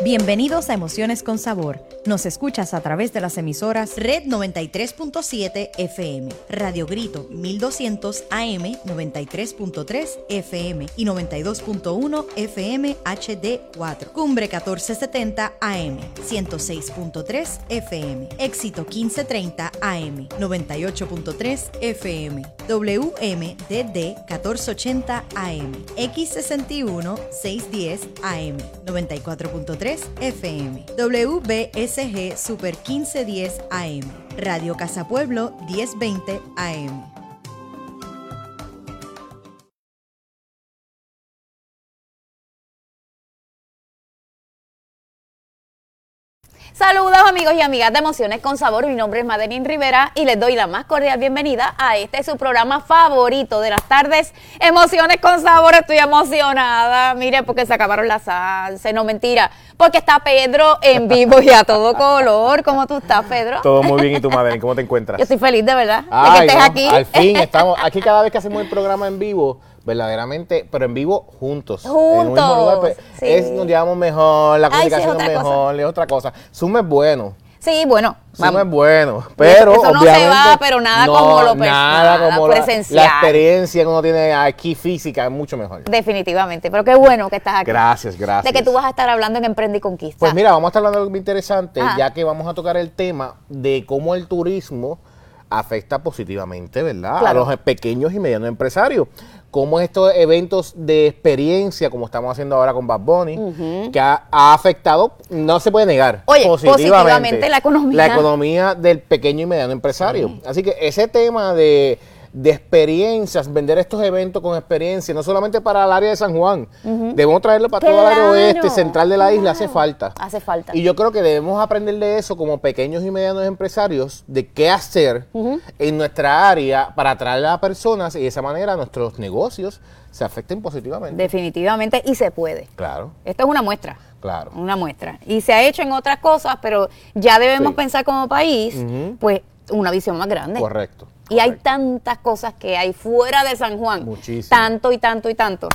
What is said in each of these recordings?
Bienvenidos a Emociones con Sabor. Nos escuchas a través de las emisoras Red 93.7 FM, Radio Grito 1200 AM 93.3 FM y 92.1 FM HD4, Cumbre 1470 AM 106.3 FM, Éxito 1530 AM 98.3 FM, WMDD 1480 AM, X61 610 AM 94.3 FM, WBSG Super 1510 AM, Radio Casa Pueblo 1020 AM. Saludos amigos y amigas de Emociones con Sabor, mi nombre es Madeline Rivera y les doy la más cordial bienvenida a este su programa favorito de las tardes, Emociones con Sabor. Estoy emocionada, mire, porque se acabaron las salsas, no mentira, porque está Pedro en vivo y a todo color. ¿Cómo tú estás, Pedro? Todo muy bien, ¿y tú, Madeline? ¿Cómo te encuentras? Yo estoy feliz de verdad, Ay, de que estés no, aquí. Al fin, estamos aquí cada vez que hacemos el programa en vivo, verdaderamente, pero en vivo juntos. En un mismo lugar, pues, sí. nos llevamos mejor, la comunicación sí, es es otra mejor, es otra cosa. Zoom es bueno. Sí, bueno, Zoom es bueno, pero eso no obviamente, se va, pero nada como lo nada como presencial. la experiencia que uno tiene aquí física es mucho mejor. Definitivamente, pero qué bueno que estás aquí. Gracias. De que tú vas a estar hablando en Emprende y Conquista. Pues mira, vamos a estar hablando de algo muy interesante, Ajá. ya que vamos a tocar el tema de cómo el turismo afecta positivamente, ¿verdad? Claro. A los pequeños y medianos empresarios. Cómo estos eventos de experiencia, como estamos haciendo ahora con Bad Bunny, que ha afectado, no se puede negar, Oye, positivamente la economía. La economía del pequeño y mediano empresario. Así que ese tema de experiencias, vender estos eventos con experiencia, no solamente para el área de San Juan, debemos traerlo para todo el área oeste, central de la isla, hace falta. Hace falta. Y yo creo que debemos aprender de eso como pequeños y medianos empresarios, de qué hacer en nuestra área para atraer a personas y de esa manera nuestros negocios se afecten positivamente. Definitivamente, y se puede. Claro, Esto es una muestra. claro. Una muestra. Y se ha hecho en otras cosas, pero ya debemos pensar como país, pues, una visión más grande. Correcto. Y hay tantas cosas que hay fuera de San Juan. Muchísimo. Tanto y tanto y tanto.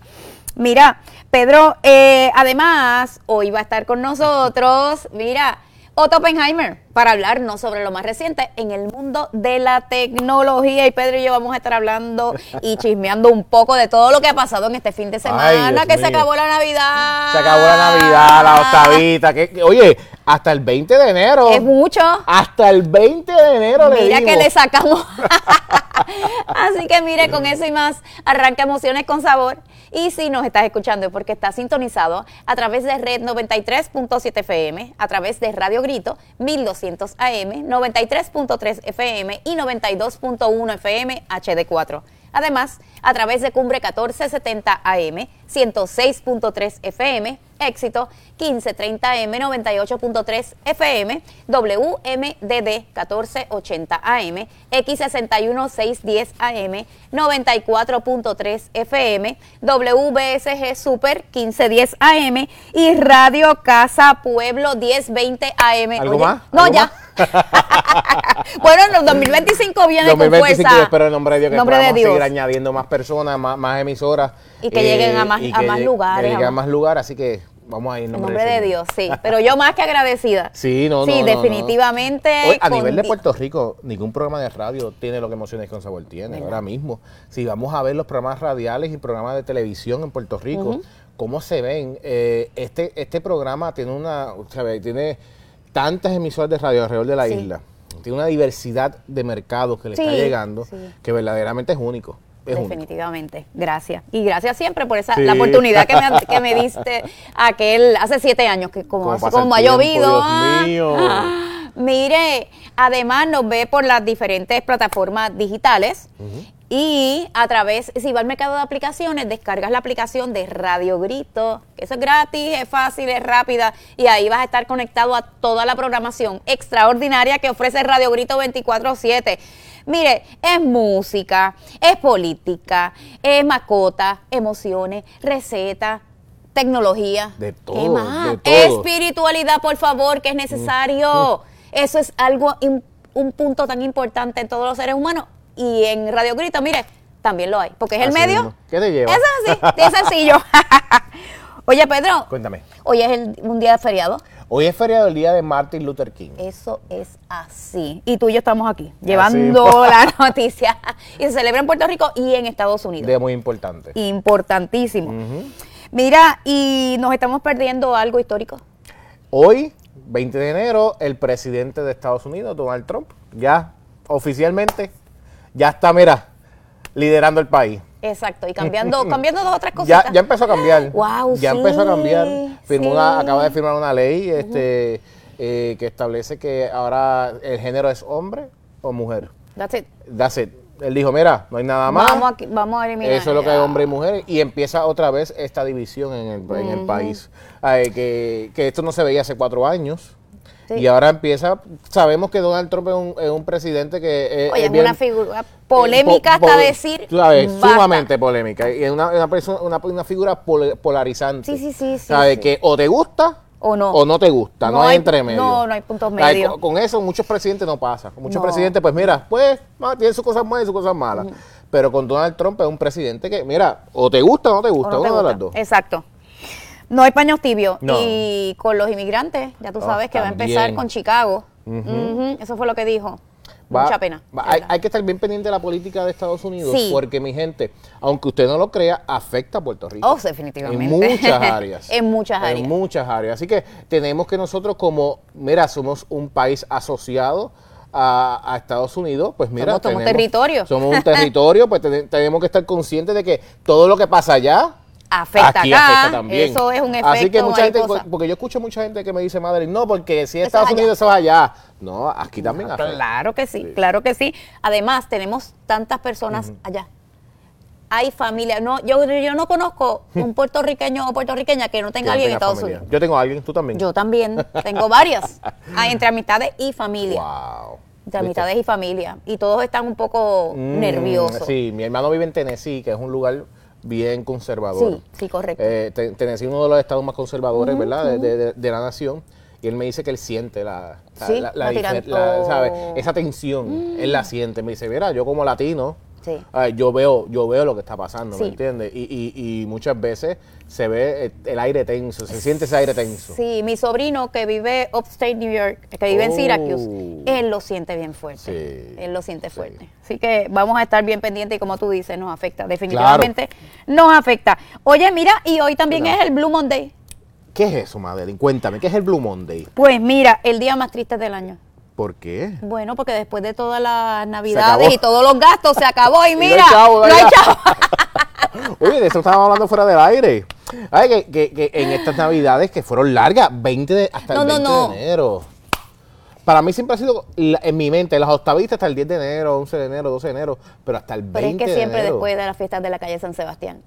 Mira, Pedro, además, hoy va a estar con nosotros, mira, Otto Oppenheimer, para hablarnos sobre lo más reciente en el mundo de la tecnología. Y Pedro y yo vamos a estar hablando y chismeando un poco de todo lo que ha pasado en este fin de semana, Ay, Dios que se mío. acabó la Navidad. Se acabó la Navidad, la octavita. Oye, hasta el 20 de enero. Es mucho. Hasta el 20 de enero le Mira dimos. que le sacamos. Así que mire, con eso y más, arranca Emociones con Sabor. Y si nos estás escuchando es porque estás sintonizado a través de Red 93.7 FM, a través de Radio Grito 1200 AM, 93.3 FM y 92.1 FM HD4. Además, a través de Cumbre 1470 AM, 106.3 FM, Éxito 1530 AM, 98.3 FM, WMDD 1480 AM, X61 610 AM, 94.3 FM, WBSG Super 1510 AM y Radio Casa Pueblo 1020 AM. ¿Algo Oye, más? No, ¿Algo ya. Bueno, en el 2025 viene 2025, con fuerza. yo espero en nombre de Dios que Nombre de podamos Dios. seguir añadiendo más personas, más emisoras. Y que lleguen a más lugares, Que lleguen a amor. más lugares, así que vamos a ir en En nombre, nombre de Señor. Dios, sí. Pero yo más que agradecida. Sí, no, Sí, no, definitivamente. Hoy, a con nivel de di- Puerto Rico, ningún programa de radio tiene lo que Emociones con Sabor tiene ¿Verdad? ahora mismo. Si vamos a ver los programas radiales y programas de televisión en Puerto Rico, cómo se ven, este programa tiene tiene tantas emisoras de radio alrededor de la Sí. isla, tiene una diversidad de mercados que le Sí, está llegando, sí. que verdaderamente es único. Es único. Definitivamente, gracias. Y gracias siempre por esa Sí. la oportunidad que me diste hace 7 años, que como pasa el ha tiempo, llovido. Dios mío. Mire, además nos ve por las diferentes plataformas digitales. Y a través, si va al mercado de aplicaciones, descargas la aplicación de Radio Grito, que eso es gratis, es fácil, es rápida, y ahí vas a estar conectado a toda la programación extraordinaria que ofrece Radio Grito 24/7. Mire, es música, es política, es mascota, emociones, recetas, tecnología. De todo, ¿Qué más? de todo. Espiritualidad, por favor, que es necesario. Eso es algo, un punto tan importante en todos los seres humanos. Y en Radio Grito, mire, también lo hay, porque es el Así medio. mismo. ¿Qué te lleva? Eso es así, es sencillo. Oye, Pedro, Cuéntame. hoy es un día de feriado. Hoy es feriado el día de Martin Luther King. Eso es así. Y tú y yo estamos aquí, llevando la noticia. Y se celebra en Puerto Rico y en Estados Unidos. Día muy importante. Importantísimo. Mira, y nos estamos perdiendo algo histórico. Hoy, 20 de enero, el presidente de Estados Unidos, Donald Trump, ya oficialmente, ya está, mira, liderando el país. Exacto, y cambiando dos o tres cositas. Ya empezó a cambiar. Wow, ya sí, empezó a cambiar. sí. Acaba de firmar una ley que establece que ahora el género es hombre o mujer. That's it. That's it. Él dijo, mira, no hay nada más. Vamos a eliminar. Eso es lo que hay hombre y mujer. Y empieza otra vez esta división en el país. Que esto no se veía hace 4 años. Sí. Y ahora sabemos que Donald Trump es un presidente que es bien, una figura polémica hasta decir. Sumamente polémica. Y es una figura polarizante. Sí. ¿Sabes? Que o te gusta o no te gusta, no hay entre medio. No hay puntos medios. Con eso muchos presidentes no pasa. Con muchos presidentes, pues mira, tienen sus cosas buenas y sus cosas malas. Pero con Donald Trump es un presidente que, mira, o te gusta o no te gusta, una de las dos. Exacto. No hay paños tibios. No. Y con los inmigrantes, ya tú sabes que también va a empezar con Chicago. Eso fue lo que dijo. Mucha pena. Hay que estar bien pendiente de la política de Estados Unidos, porque, mi gente, aunque usted no lo crea, afecta a Puerto Rico. Definitivamente. En muchas áreas. En muchas áreas. Así que tenemos que nosotros somos un país asociado a Estados Unidos, pues mira, somos territorio. Somos un territorio, pues tenemos que estar conscientes de que todo lo que pasa allá afecta aquí acá, afecta también. Eso es un efecto. Así que mucha gente, porque yo escucho mucha gente que me dice, madre, no, porque si es Estados Unidos, eso es allá. No, aquí también afecta. Claro que sí, claro que sí. Además, tenemos tantas personas allá. Hay familia. Yo no conozco un puertorriqueño o puertorriqueña que no tenga alguien en Estados Unidos. Yo tengo a alguien, tú también. Yo también, tengo varias. Entre amistades y familia. Wow. Entre amistades y familia. Y todos están un poco nerviosos. Sí, mi hermano vive en Tennessee, que es un lugar bien conservador. Sí, correcto. Tennessee es uno de los estados más conservadores, ¿verdad? De la nación. Y él me dice que él siente ¿sabe? Esa tensión, él la siente. Me dice, mira, yo como latino, yo veo lo que está pasando, ¿me entiendes? Y muchas veces se ve el aire tenso, se siente ese aire tenso. Sí, mi sobrino que vive upstate New York, que vive en Syracuse, él lo siente bien fuerte. Sí, él lo siente fuerte. Así que vamos a estar bien pendientes y como tú dices, nos afecta. Definitivamente nos afecta. Oye, mira, y hoy también es el Blue Monday. ¿Qué es eso, Madeline? Cuéntame, ¿qué es el Blue Monday? Pues mira, el día más triste del año. ¿Por qué? Bueno, porque después de todas las navidades y todos los gastos se acabó y mira, no hay chavo. Oye, de eso estábamos hablando fuera del aire. Ay, que en estas navidades que fueron largas, hasta el 20 de enero. Para mí siempre ha sido, en mi mente, las octavistas hasta el 10 de enero, 11 de enero, 12 de enero, pero hasta el 20 de enero. Pero es que siempre después de las fiestas de la calle San Sebastián.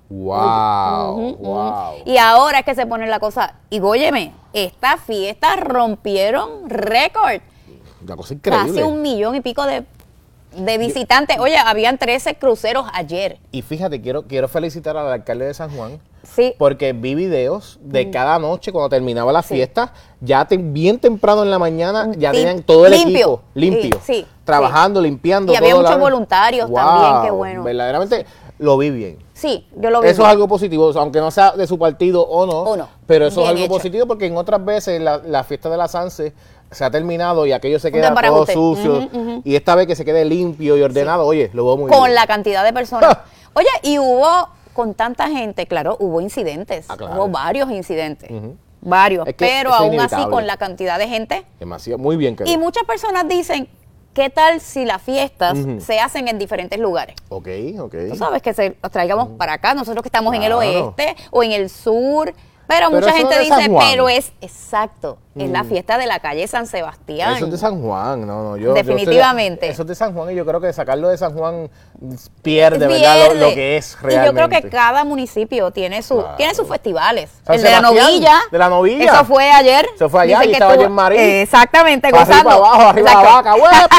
Wow. Y ahora es que se pone la cosa, y óyeme, estas fiestas rompieron récord. Una cosa increíble. Casi 1 millón y pico de visitantes. Oye, habían 13 cruceros ayer. Y fíjate, quiero felicitar al alcalde de San Juan. Sí. Porque vi videos de cada noche cuando terminaba la fiesta, ya bien temprano en la mañana, ya tenían todo el equipo limpio. Sí, trabajando, limpiando. Y había muchos voluntarios también, qué bueno. Verdaderamente lo vi bien. Sí, yo lo vi. Eso es algo positivo, aunque no sea de su partido o no. Pero eso bien es algo hecho. positivo porque en otras veces la fiesta de la Sanse se ha terminado y aquello se queda todo sucio. Y esta vez que se quede limpio y ordenado, oye, lo veo muy bien. Con la cantidad de personas. Oye, y con tanta gente, claro, hubo incidentes. Claro. Hubo varios incidentes. Varios. Pero aún así, con la cantidad de gente. Demasiado, muy bien quedó. Y muchas personas dicen, ¿qué tal si las fiestas se hacen en diferentes lugares? Ok. Tú sabes que los traigamos para acá, nosotros que estamos en el oeste o en el sur. Pero mucha gente dice, pero es la fiesta de la calle San Sebastián. Eso es de San Juan, definitivamente. Eso es de San Juan y yo creo que sacarlo de San Juan pierde. ¿Verdad? Lo que es realmente. Y yo creo que cada municipio tiene sus festivales. San el de la Sebastián, Novilla. De la Novilla. Eso fue ayer. Eso fue allá y estaba ayer en Marín. Exactamente, gozando. Arriba abajo, arriba la vaca,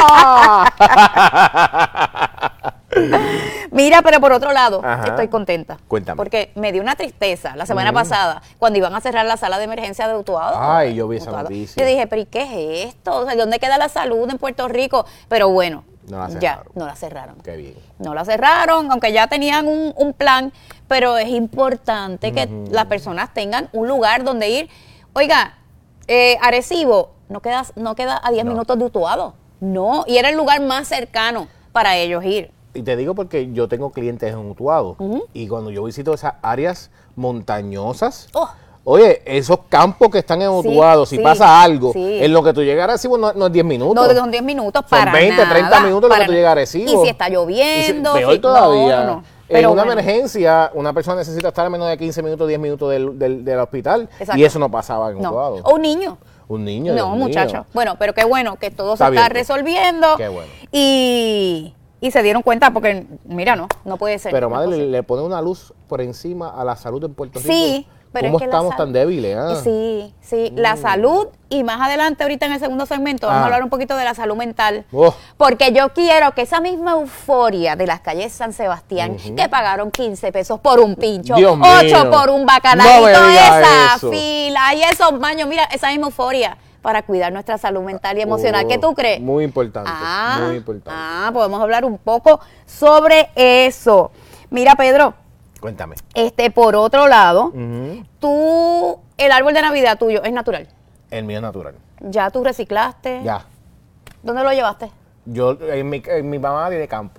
¡huepa! Mira, pero por otro lado, estoy contenta. Cuéntame. Porque me dio una tristeza la semana pasada cuando iban a cerrar la sala de emergencia de Utuado. Ay, yo vi esa noticia. Yo dije, pero ¿y qué es esto? O sea, ¿dónde queda la salud en Puerto Rico? Pero bueno, Ya, no la cerraron. Qué bien. No la cerraron, aunque ya tenían un plan, pero es importante que las personas tengan un lugar donde ir. Oiga, Arecibo no queda a 10 minutos de Utuado. No, y era el lugar más cercano para ellos ir. Y te digo porque yo tengo clientes en Utuado y cuando yo visito esas áreas montañosas, oye, esos campos que están en Utuado, si pasa algo, en lo que tú llegas a Arecibo no es 10 minutos. No son 10 minutos son para 20, nada. 30 minutos lo que tú llegas a Arecibo. Y si está lloviendo. Peor todavía. No. En Pero una bueno. emergencia, una persona necesita estar a menos de 15 minutos, 10 minutos del hospital. Exacto. Y eso no pasaba en Utuado. O un niño. Un niño. No, muchacho. Bueno, pero qué bueno que todo se Está está abierto. resolviendo. Qué bueno. Y se dieron cuenta porque, mira, no puede ser. Pero no madre, puede ser. le pone una luz por encima a la salud en Puerto Rico. Sí, pero ¿Cómo es que estamos tan débiles? Sí, la salud, y más adelante ahorita en el segundo segmento vamos a hablar un poquito de la salud mental, porque yo quiero que esa misma euforia de las calles San Sebastián, que pagaron 15 pesos por un pincho, Dios 8 mío. por un No bacalaíto, me digas esa eso. fila y esos baños, mira, esa misma euforia para cuidar nuestra salud mental y emocional. ¿Qué tú crees? Muy importante, muy importante. Podemos hablar un poco sobre eso. Mira, Pedro, Cuéntame. por otro lado, el árbol de Navidad tuyo es natural. El mío es natural. ¿Ya tú reciclaste? Ya. ¿Dónde lo llevaste? Yo, en mi mamá vive de campo.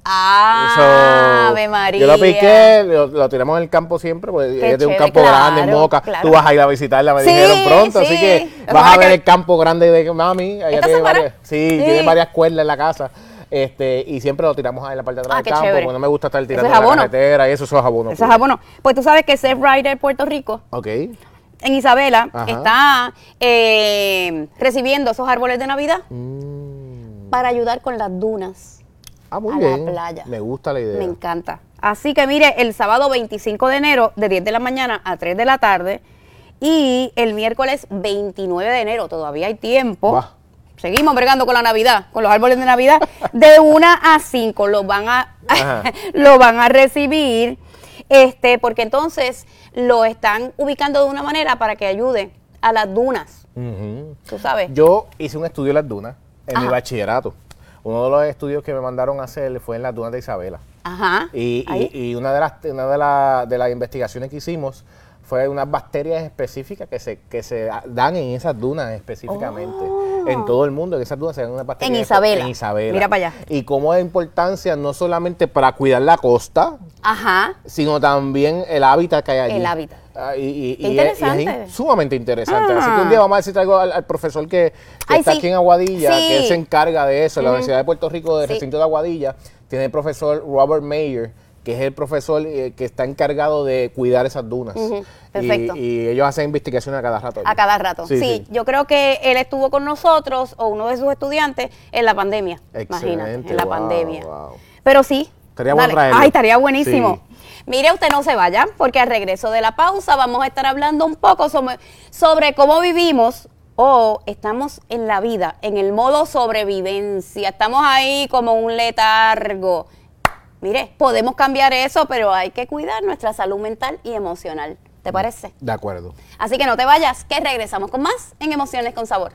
Ave María. Yo lo piqué, lo tiramos en el campo siempre, porque Qué es de un chévere, campo grande en Moca. claro. Tú vas a ir a visitarla, me Sí, dijeron pronto, sí. así que Vamos vas a a ver que- el campo grande de mami. Ella ¿Esta tiene semana? varias, tiene varias cuerdas en la casa. Y siempre lo tiramos ahí en la parte de atrás del qué campo, chévere. porque no me gusta estar tirando es en la abono. carretera y eso es abono. Eso es abono. Pues tú sabes que Safe Rider Puerto Rico, Ok. en Isabela, Ajá. está recibiendo esos árboles de Navidad para ayudar con las dunas. Muy a la bien. playa. Me gusta la idea. Me encanta. Así que mire, el sábado 25 de enero, de 10 de la mañana a 3 de la tarde, y el miércoles 29 de enero, todavía hay tiempo. Va. Seguimos bregando con la Navidad, con los árboles de Navidad, de 1 a 5 los van a, lo van a recibir, porque entonces lo están ubicando de una manera para que ayude a las dunas. Tú sabes. Yo hice un estudio en las dunas en mi Ajá. bachillerato. Uno de los estudios que me mandaron a hacer fue en las dunas de Isabela. Ajá. Ahí. Y una de las investigaciones que hicimos fue unas bacterias específicas que se dan en esas dunas específicamente. En todo el mundo, en esas dunas se dan unas bacterias. En Isabela. En Isabela. Mira para allá. Y cómo es importancia no solamente para cuidar la costa, Ajá. sino también el hábitat que hay allí. El hábitat. Y Interesante. es sumamente interesante. Así que un día vamos a ver si traigo al profesor que Ay, está sí. aquí en Aguadilla, Sí. que él se encarga de eso, en la Universidad de Puerto Rico, del Sí. recinto de Aguadilla. Tiene el profesor Robert Mayer, que es el profesor que está encargado de cuidar esas dunas. Perfecto. Y ellos hacen investigaciones a cada rato. A cada rato. Sí, yo creo que él estuvo con nosotros, o uno de sus estudiantes, en la pandemia. Excelente, Imagínate, en la wow, pandemia. wow. Pero sí. Estaría bueno traerlo. Ay, estaría buenísimo. Sí. Mire, usted no se vaya, porque al regreso de la pausa vamos a estar hablando un poco sobre cómo vivimos o estamos en la vida, en el modo sobrevivencia. Estamos ahí como un letargo. Mire, podemos cambiar eso, pero hay que cuidar nuestra salud mental y emocional. ¿Te parece? De acuerdo. Así que no te vayas, que regresamos con más en Emociones con Sabor.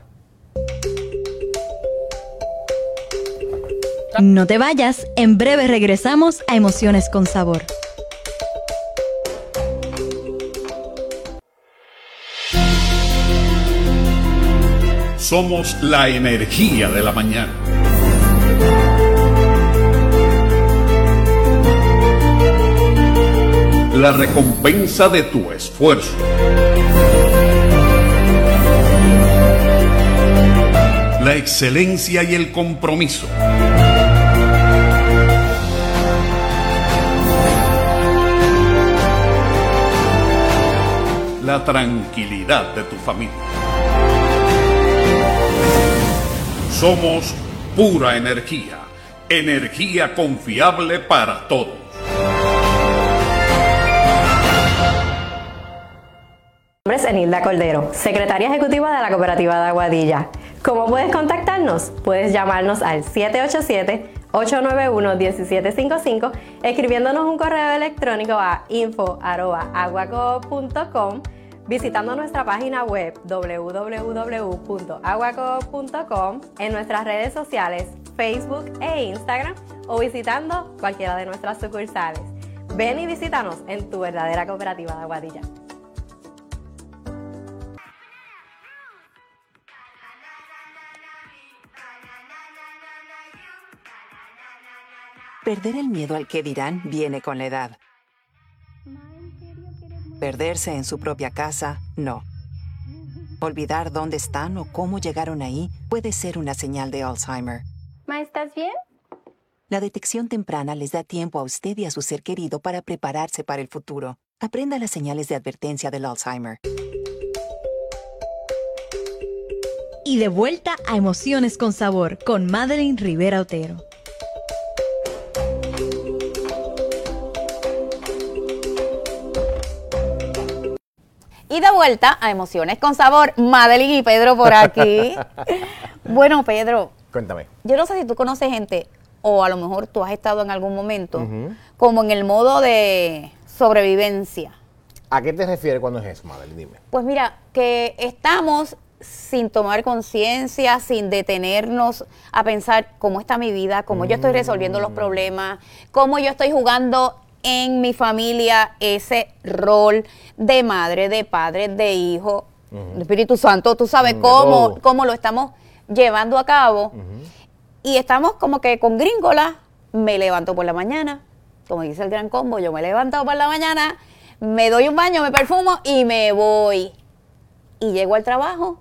No te vayas, en breve regresamos a Emociones con Sabor. Somos la energía de la mañana. La recompensa de tu esfuerzo. La excelencia y el compromiso. La tranquilidad de tu familia. Somos pura energía, energía confiable para todos. Mi nombre es Enilda Cordero, secretaria ejecutiva de la Cooperativa de Aguadilla. ¿Cómo puedes contactarnos? Puedes llamarnos al 787-891-1755, escribiéndonos un correo electrónico a info@aguaco.com visitando nuestra página web www.aguacoop.com, en nuestras redes sociales Facebook e Instagram o visitando cualquiera de nuestras sucursales. Ven y visítanos en tu verdadera cooperativa de Aguadilla. Perder el miedo al que dirán viene con la edad. Perderse en su propia casa, no. Olvidar dónde están o cómo llegaron ahí puede ser una señal de Alzheimer. Ma, ¿estás bien? La detección temprana les da tiempo a usted y a su ser querido para prepararse para el futuro. Aprenda las señales de advertencia del Alzheimer. Y de vuelta a Emociones con Sabor con Madeline Rivera Otero. Y de vuelta a Emociones con Sabor, Madeline y Pedro por aquí. Bueno, Pedro, Cuéntame. yo no sé si tú conoces gente, o a lo mejor tú has estado en algún momento, como en el modo de sobrevivencia. ¿A qué te refieres cuando es eso, Madeline? Dime. Pues mira, que estamos sin tomar conciencia, sin detenernos a pensar cómo está mi vida, cómo yo estoy resolviendo los problemas, cómo yo estoy jugando en mi familia ese rol de madre, de padre, de hijo, de Espíritu Santo. Tú sabes cómo lo estamos llevando a cabo. Y estamos como que con gringola. Me levanto por la mañana, como dice el Gran Combo, yo me levanto por la mañana, me doy un baño, me perfumo y me voy. Y llego al trabajo,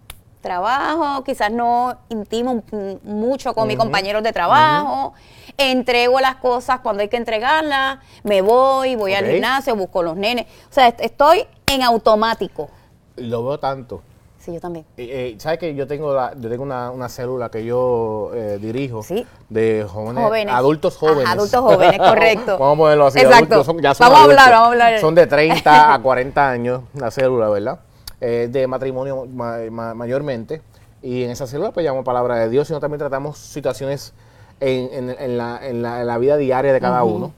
quizás no intimo mucho con mis compañeros de trabajo, entrego las cosas cuando hay que entregarlas, me voy al gimnasio, busco los nenes. O sea, estoy en automático. Lo veo tanto. Sí, yo también. ¿Sabes que yo tengo una célula que yo dirijo de Jóvenes. adultos jóvenes? Ajá, adultos jóvenes, correcto. Vamos a ponerlo así. Exacto. Adultos, ya son vamos adultos. a hablar. Son de 30 a 40 años la célula, ¿verdad? De matrimonio mayormente. Y en esa célula pues llamamos palabra de Dios, sino también tratamos situaciones en la vida diaria de cada uno.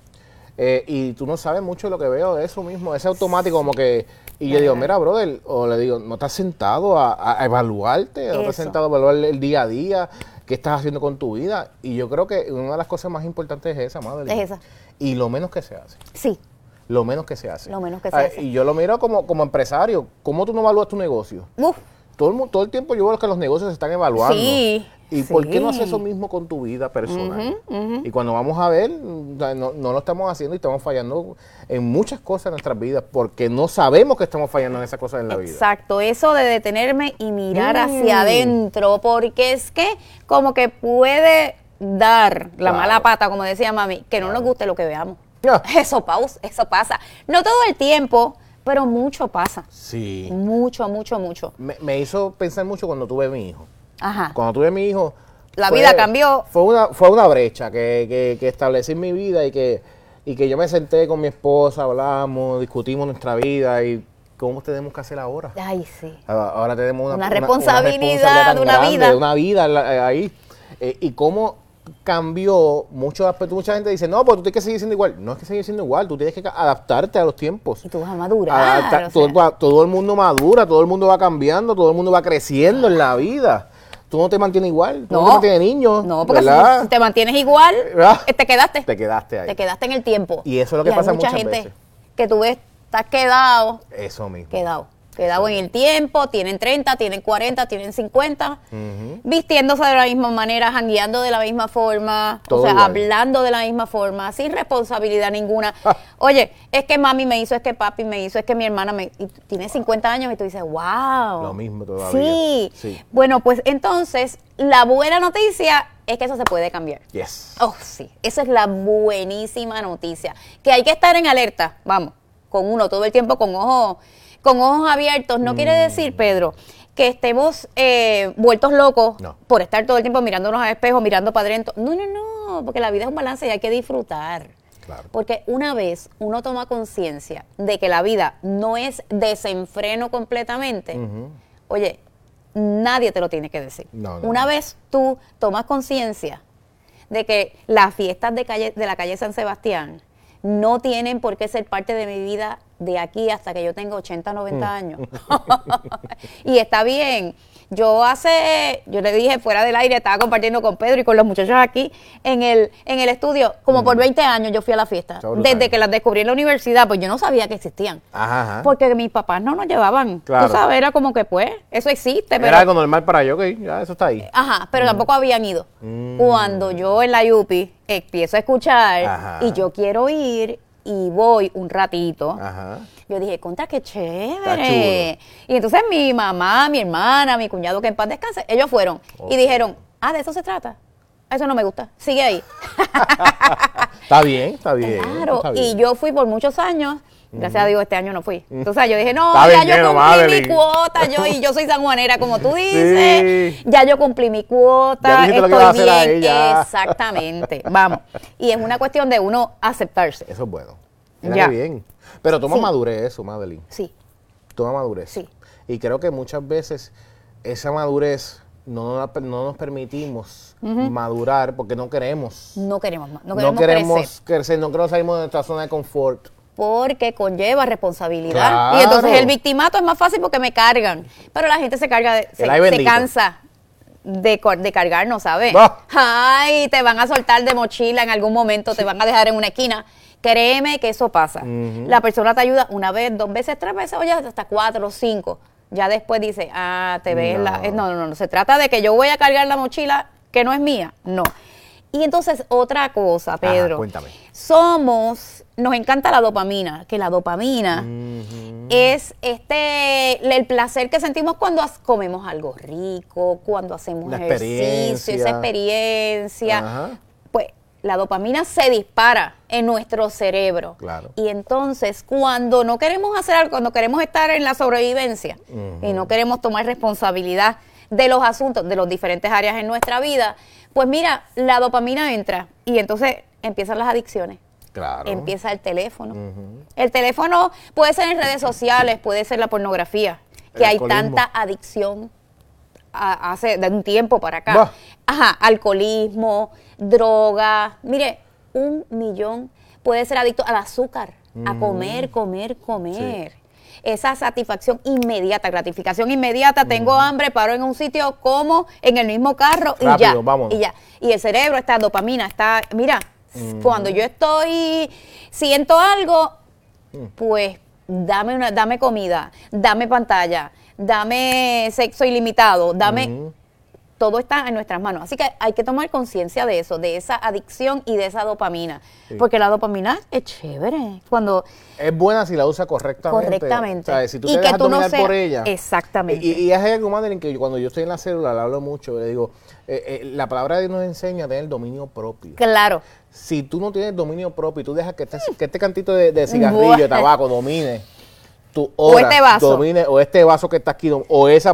Y tú no sabes mucho de lo que veo de eso mismo, ese automático como que... Y yo digo, mira, brother, o le digo, ¿no estás sentado a evaluarte? ¿No estás sentado a evaluar el día a día? ¿Qué estás haciendo con tu vida? Y yo creo que una de las cosas más importantes es esa, madre. Es esa. Y lo menos que se hace. Sí. Lo menos que se hace. Lo menos que se hace. Y yo lo miro como empresario. ¿Cómo tú no evalúas tu negocio? Uf. Todo el tiempo yo veo que los negocios se están evaluando. Sí. ¿Y por qué no haces eso mismo con tu vida personal? Y cuando vamos a ver, no lo estamos haciendo y estamos fallando en muchas cosas en nuestras vidas porque no sabemos que estamos fallando en esas cosas en la vida. Exacto, eso de detenerme y mirar hacia adentro, porque es que como que puede dar la mala pata, como decía mami, que no nos guste lo que veamos. Eso pasa. No todo el tiempo, pero mucho pasa. Sí. Mucho. Me hizo pensar mucho cuando tuve a mi hijo. Ajá. Cuando tuve a mi hijo... La vida cambió. Fue una brecha que establecí en mi vida y que yo me senté con mi esposa, hablamos, discutimos nuestra vida y cómo tenemos que hacer ahora. Ay, sí. Ahora tenemos una responsabilidad tan de una grande, vida. de una vida ahí. Y cómo cambió muchos aspectos. Mucha gente dice, no, pues tú tienes que seguir siendo igual. No es que seguir siendo igual, tú tienes que adaptarte a los tiempos. Y tú vas a madurar. Todo el mundo madura, todo el mundo va cambiando, todo el mundo va creciendo en la vida. Tú no te mantienes igual, tú no te mantienes niño. No, porque ¿verdad? si te mantienes igual, te quedaste. Te quedaste ahí. Te quedaste en el tiempo. Y eso es lo que pasa hay mucha muchas gente veces. que tú ves, estás quedado. Eso mismo. Quedado en el tiempo, tienen 30, tienen 40, tienen 50, vistiéndose de la misma manera, jangueando de la misma forma, Todo o sea, igual. hablando de la misma forma, sin responsabilidad ninguna. Oye, es que mami me hizo, es que papi me hizo, es que mi hermana y tiene 50 años y tú dices, wow. Lo mismo todavía. Sí. Bueno, pues entonces, la buena noticia es que eso se puede cambiar. Yes. Oh, sí, esa es la buenísima noticia, que hay que estar en alerta, vamos, con uno todo el tiempo con ojos abiertos. No quiere decir, Pedro, que estemos vueltos locos por estar todo el tiempo mirándonos al espejo, mirando para adentro. No, porque la vida es un balance y hay que disfrutar. Claro. Porque una vez uno toma conciencia de que la vida no es desenfreno completamente, oye, nadie te lo tiene que decir. Una vez tú tomas conciencia de que las fiestas de la calle San Sebastián no tienen por qué ser parte de mi vida de aquí hasta que yo tenga 80, 90 años. Y está bien. Yo le dije fuera del aire, estaba compartiendo con Pedro y con los muchachos aquí en el estudio, como por 20 años yo fui a la fiesta. Desde que las descubrí en la universidad, pues yo no sabía que existían. Ajá. Porque mis papás no nos llevaban. Claro. Tú sabes, era como que pues, eso existe. Era algo normal para yo, que ya eso está ahí. Ajá, pero tampoco habían ido. Cuando yo en la Yupi empiezo a escuchar Ajá. y yo quiero ir y voy un ratito, Ajá. yo dije, contra, qué Está chévere. Y entonces mi mamá, mi hermana, mi cuñado, que en paz descanse, ellos fueron y dijeron, de eso se trata. Eso no me gusta, sigue ahí. Está bien, está bien. Claro, está bien. y yo fui por muchos años. Gracias a Dios este año no fui. Entonces yo dije, no, Está bien ya yo lleno, cumplí Madeline. mi cuota, yo soy sanjuanera como tú dices, Sí. ya yo cumplí mi Ya cuota, dijiste lo que estoy ibas a hacer ahí, bien, ya. exactamente, vamos. Y es una cuestión de uno aceptarse. Eso es bueno. Mira Ya. qué bien. Pero toma Sí. madurez eso, Madeline. Sí, Toma madurez. Sí. Y creo que muchas veces esa madurez no nos permitimos madurar porque no queremos. no queremos más, no No queremos queremos crecer, no queremos salir de nuestra zona de confort. porque conlleva responsabilidad. Claro. Y entonces el victimato es más fácil porque me cargan, pero la gente se ay, bendito. cansa de cargarnos, ¿sabes? Bah. Ay, te van a soltar de mochila en algún momento, te van a dejar en una esquina. Créeme que eso pasa. La persona te ayuda una vez, 2 veces, 3 veces, oye, hasta 4 o 5. Ya después dice, te ves no, se trata de que yo voy a cargar la mochila que no es mía. No. Y entonces, otra cosa, Pedro. Cuéntame. Nos encanta la dopamina, que la dopamina es el placer que sentimos cuando comemos algo rico, cuando hacemos Una ejercicio, esa experiencia. Ajá. Pues la dopamina se dispara en nuestro cerebro. Claro. Y entonces, cuando no queremos hacer algo, cuando queremos estar en la sobrevivencia y no queremos tomar responsabilidad de los asuntos, de las diferentes áreas en nuestra vida, pues mira, la dopamina entra y entonces empiezan las adicciones. Claro. Empieza el teléfono. El teléfono puede ser en redes sociales, puede ser la pornografía, que hay alcoholismo. tanta adicción hace de un tiempo para acá. Bah. Ajá, alcoholismo, droga. Mire, 1 millón puede ser adicto al azúcar, a comer. Sí. Esa satisfacción inmediata, gratificación inmediata, tengo hambre, paro en un sitio, como en el mismo carro y Rápido, ya. vámonos. Y ya. Y el cerebro está, dopamina, está, mira, cuando yo siento algo, pues dame comida, dame pantalla, dame sexo ilimitado, todo está en nuestras manos. Así que hay que tomar conciencia de eso, de esa adicción y de esa dopamina. Sí. Porque la dopamina es chévere. Cuando Es buena si la usa correctamente. correctamente. O sea, si tú Y te que dejas tú no dominar seas- por ella. Exactamente. Y es algo, Madeline, que cuando yo estoy en la célula, le hablo mucho, le digo, la palabra de Dios nos enseña a tener dominio propio. Claro. Si tú no tienes dominio propio y tú dejas que este cantito de cigarrillo, de tabaco domine tu hora, este vaso. domine, o este vaso que está aquí, o esa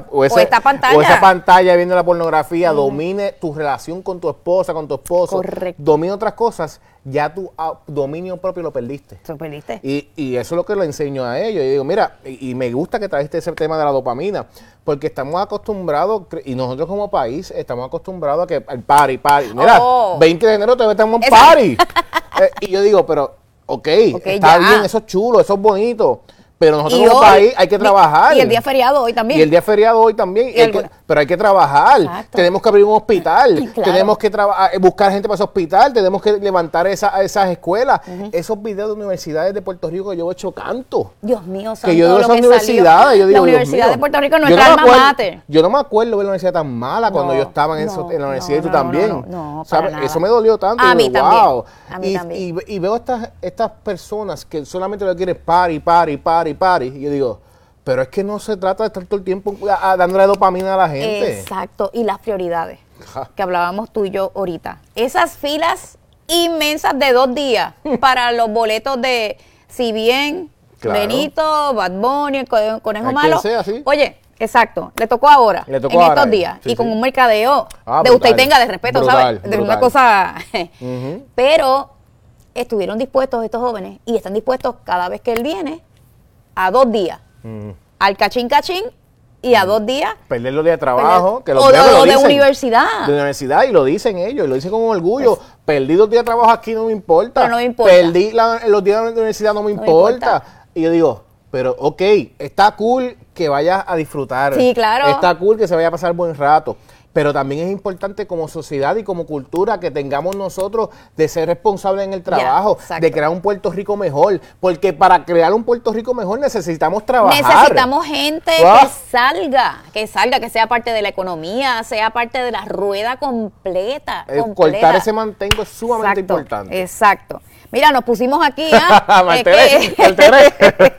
pantalla viendo la pornografía, domine tu relación con tu esposa, con tu esposo, Correcto. domine otras cosas, ya tu dominio propio lo perdiste. ¿Tú perdiste? Y eso es lo que le enseño a ellos. Y digo, mira, y me gusta que trajiste ese tema de la dopamina, porque estamos acostumbrados, y nosotros como país estamos acostumbrados a que al party. Mira, Oh. 20 de enero todavía estamos en Exacto. party. Y yo digo, pero, ok, está ya. bien, eso es chulo, eso es bonito, pero nosotros Y como hoy, país hay que trabajar. Y el día feriado hoy también. Y el día feriado hoy también. Y alguna- Pero hay que trabajar. Exacto. Tenemos que abrir un hospital. Claro. Tenemos que buscar gente para ese hospital. Tenemos que levantar esas escuelas. Esos videos de universidades de Puerto Rico que yo he hecho canto. Dios mío, santo, Que yo digo lo esas que salió. universidades. Yo digo, La Dios Universidad mío. de Puerto Rico es Yo nuestra no me alma acuerdo- mater. Yo no me acuerdo de una universidad tan mala cuando No, yo estaba en no, la universidad y tú no, también. no, ¿Sabes? para nada. Eso me dolió tanto. A Yo mí digo, también. wow. A mí también. Y veo estas personas que solamente lo quieren party. Y yo digo, pero es que no se trata de estar todo el tiempo dándole dopamina a la gente. Exacto, y las prioridades Ja. que hablábamos tú y yo ahorita. Esas filas inmensas de 2 días para los boletos de Si Bien, Claro. Benito, Bad Bunny, el Conejo Hay Malo. quien sea, sí. Oye, exacto, le tocó ahora, Le tocó en ahora, estos días, sí, y con sí. un mercadeo Ah, de usted y brutal, tenga de respeto, brutal, ¿sabes? De una brutal. cosa... Ujú. Pero estuvieron dispuestos estos jóvenes y están dispuestos cada vez que él viene a 2 días. Al cachín y a 2 días Perder los días de trabajo. Que o veo que lo de dicen. universidad. De universidad, y lo dicen ellos, y lo dicen con orgullo. Perdí 2 días de trabajo aquí, no me importa. Pero no me importa. Perdí los días de universidad, no me importa. importa. Y yo digo, pero ok, está cool que vayas a disfrutar. Sí, claro. Está cool que se vaya a pasar buen rato. Pero también es importante como sociedad y como cultura que tengamos nosotros de ser responsables en el trabajo, exacto. de crear un Puerto Rico mejor. Porque para crear un Puerto Rico mejor necesitamos trabajar. Necesitamos gente que salga, que sea parte de la economía, sea parte de la rueda completa. Cortar ese mantengo es sumamente Exacto, importante. Exacto. Mira, nos pusimos aquí, Me alteré.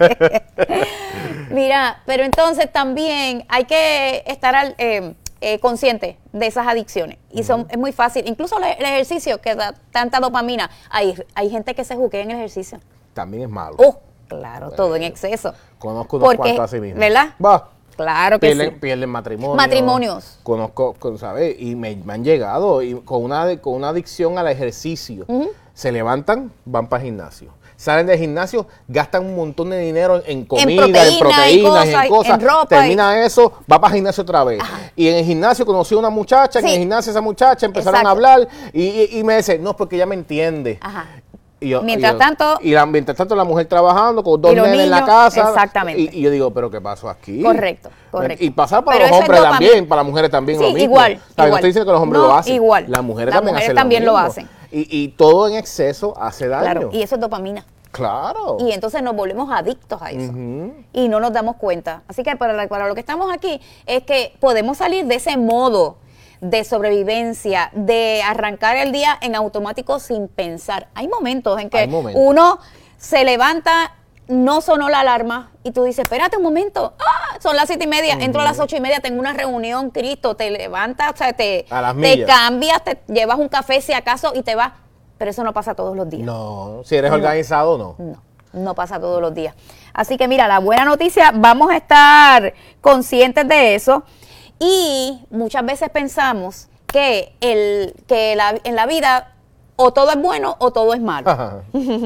Mira, pero entonces también hay que estar consciente de esas adicciones. Y es muy fácil. Incluso el ejercicio que da tanta dopamina. Hay gente que se juquea en el ejercicio. También es malo. Claro, todo en exceso. Conozco unos cuantos así mismo. ¿Verdad? Va. Claro que sí. Pierden Matrimonios. Conozco, ¿sabes? Y me han llegado y con una adicción al ejercicio. Se levantan, van para el gimnasio. Salen del gimnasio, gastan un montón de dinero en comida, en proteínas, en cosas. En ropa, termina eso, va para el gimnasio otra vez. Ajá. Y en el gimnasio conocí a una muchacha, en el gimnasio esa muchacha empezaron a hablar y me dice, no, porque ella me entiende. Ajá. Mientras tanto la mujer trabajando con dos nenes en la casa. Exactamente. Y yo digo, ¿pero qué pasó aquí? Correcto. Y pasar para los hombres también, para las mujeres también lo mismo. Igual. No estoy diciendo que los hombres lo hacen. Igual. Las mujeres también lo hacen. Y todo en exceso hace daño. Claro, y eso es dopamina. Claro. Y entonces nos volvemos adictos a eso. Y no nos damos cuenta. Así que para lo que estamos aquí es que podemos salir de ese modo de sobrevivencia, de arrancar el día en automático sin pensar. Hay momentos en que uno se levanta, no sonó la alarma y tú dices, espérate un momento, son las 7:30, entro a las 8:30, tengo una reunión, Cristo, te levantas, o sea, te cambias, te llevas un café si acaso y te vas. Pero eso no pasa todos los días. No, si eres organizado, no pasa todos los días. Así que mira, la buena noticia, vamos a estar conscientes de eso. Y muchas veces pensamos que en la vida o todo es bueno o todo es malo.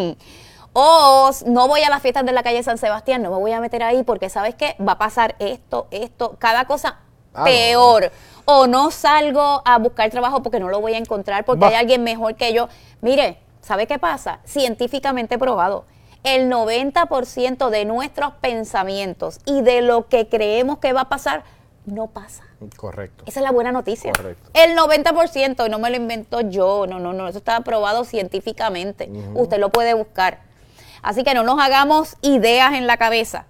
O no voy a las fiestas de la calle San Sebastián, no me voy a meter ahí porque ¿sabes qué? Va a pasar esto, cada cosa peor. O no salgo a buscar trabajo porque no lo voy a encontrar porque hay alguien mejor que yo. Mire, ¿sabe qué pasa? Científicamente probado. El 90% de nuestros pensamientos y de lo que creemos que va a pasar no pasa. Correcto. Esa es la buena noticia. Correcto. El 90%, y no me lo invento yo, no, eso está probado científicamente. Usted lo puede buscar. Así que no nos hagamos ideas en la cabeza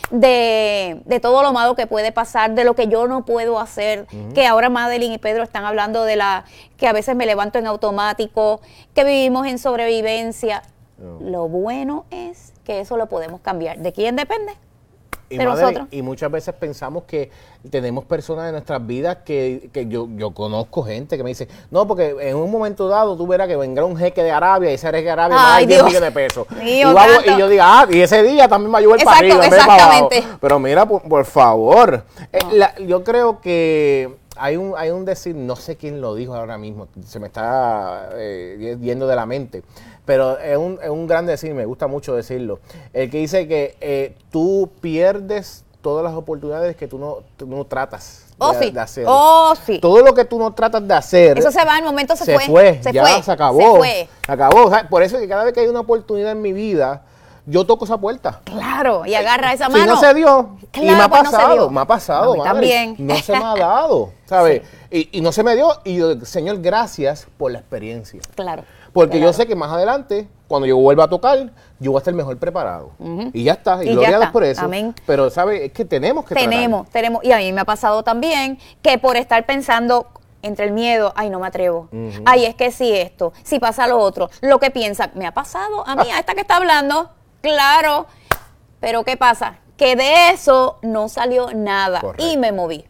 de todo lo malo que puede pasar, de lo que yo no puedo hacer, que ahora Madeline y Pedro están hablando de que a veces me levanto en automático, que vivimos en sobrevivencia. Lo bueno es que eso lo podemos cambiar. ¿De quién depende? De nosotros. Y muchas veces pensamos que tenemos personas en nuestras vidas que yo conozco gente que me dice, no, porque en un momento dado tú verás que vendrá un jeque de Arabia y ese jeque de Arabia me da 10 millones de pesos. Y yo digo, y ese día también me ayuda el para arriba, exactamente. Para abajo. Pero mira, por favor, yo creo que hay un decir, no sé quién lo dijo ahora mismo, se me está yendo de la mente, pero es un gran decir, me gusta mucho decirlo, el que dice que tú pierdes todas las oportunidades que tú no tratas de hacer. Sí. Todo lo que tú no tratas de hacer. Eso se va, en el momento se acabó. O sea, por eso que cada vez que hay una oportunidad en mi vida, yo toco esa puerta. Claro, y agarra esa mano. Si no se dio, claro, y me ha pasado, madre, también. no se me ha dado, ¿sabes? Sí. Y no se me dio, y yo, Señor, gracias por la experiencia. Claro. Porque yo sé que más adelante, cuando yo vuelva a tocar, yo voy a estar mejor preparado. Y ya está, y gloria a Dios por eso. Amén. Pero, ¿sabes? Es que tenemos que Tenemos, y a mí me ha pasado también que por estar pensando entre el miedo, ay, no me atrevo, ay, es que si esto, si pasa lo otro, lo que piensan, me ha pasado a mí, a esta que está hablando, claro, pero ¿qué pasa? Que de eso no salió nada. Correcto. Y me moví.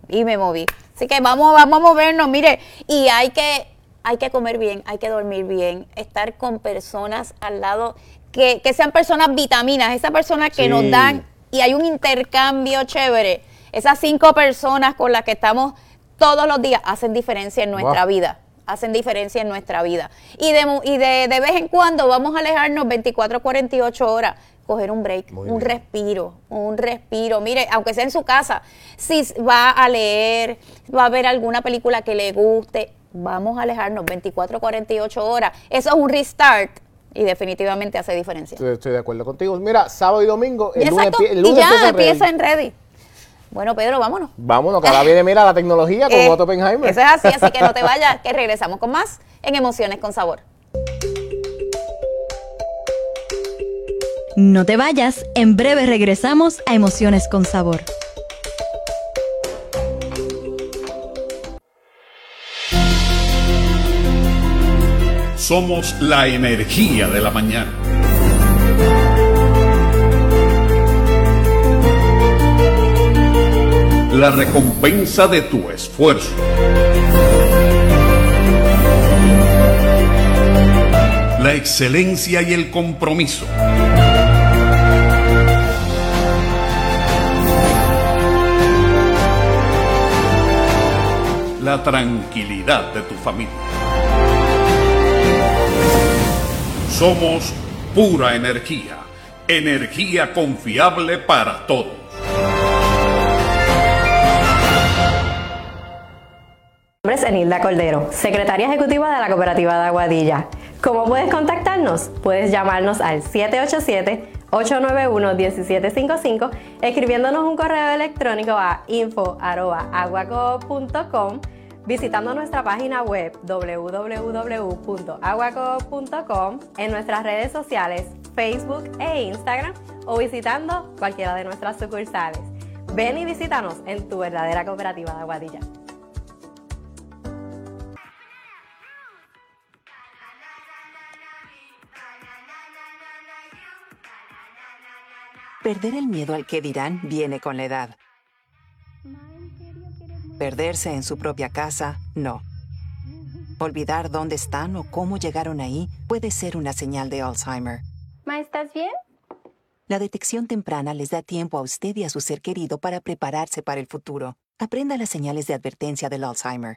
Así que vamos a movernos, mire, y hay que comer bien, hay que dormir bien, estar con personas al lado que sean personas vitaminas, esas personas que nos dan, y hay un intercambio chévere. Esas 5 personas con las que estamos todos los días hacen diferencia en nuestra vida. Hacen diferencia en nuestra vida. Y de vez en cuando vamos a alejarnos 24, 48 horas, coger un break, un respiro. Mire, aunque sea en su casa, si va a leer, va a ver alguna película que le guste, vamos a alejarnos 24, 48 horas. Eso es un restart y definitivamente hace diferencia. Estoy de acuerdo contigo. Mira, sábado y domingo, el lunes, Exacto, el lunes y ya empieza empieza en Ready. Bueno, Pedro, vámonos. Vámonos, que ahora viene, mira, la tecnología con Otto Oppenheimer. Eso es así que no te vayas, que regresamos con más en Emociones con Sabor. No te vayas, en breve regresamos a Emociones con Sabor. Somos la energía de la mañana. La recompensa de tu esfuerzo. La excelencia y el compromiso. La tranquilidad de tu familia. Somos pura energía, energía confiable para todos. Mi nombre es Enilda Cordero, secretaria ejecutiva de la Cooperativa de Aguadilla. ¿Cómo puedes contactarnos? Puedes llamarnos al 787-891-1755, escribiéndonos un correo electrónico a info@aguacoop.com, visitando nuestra página web www.aguacoop.com, en nuestras redes sociales Facebook e Instagram, o visitando cualquiera de nuestras sucursales. Ven y visítanos en tu verdadera Cooperativa de Aguadilla. Perder el miedo al que dirán viene con la edad. Perderse en su propia casa, no. Olvidar dónde están o cómo llegaron ahí puede ser una señal de Alzheimer. Ma, ¿estás bien? La detección temprana les da tiempo a usted y a su ser querido para prepararse para el futuro. Aprenda las señales de advertencia del Alzheimer.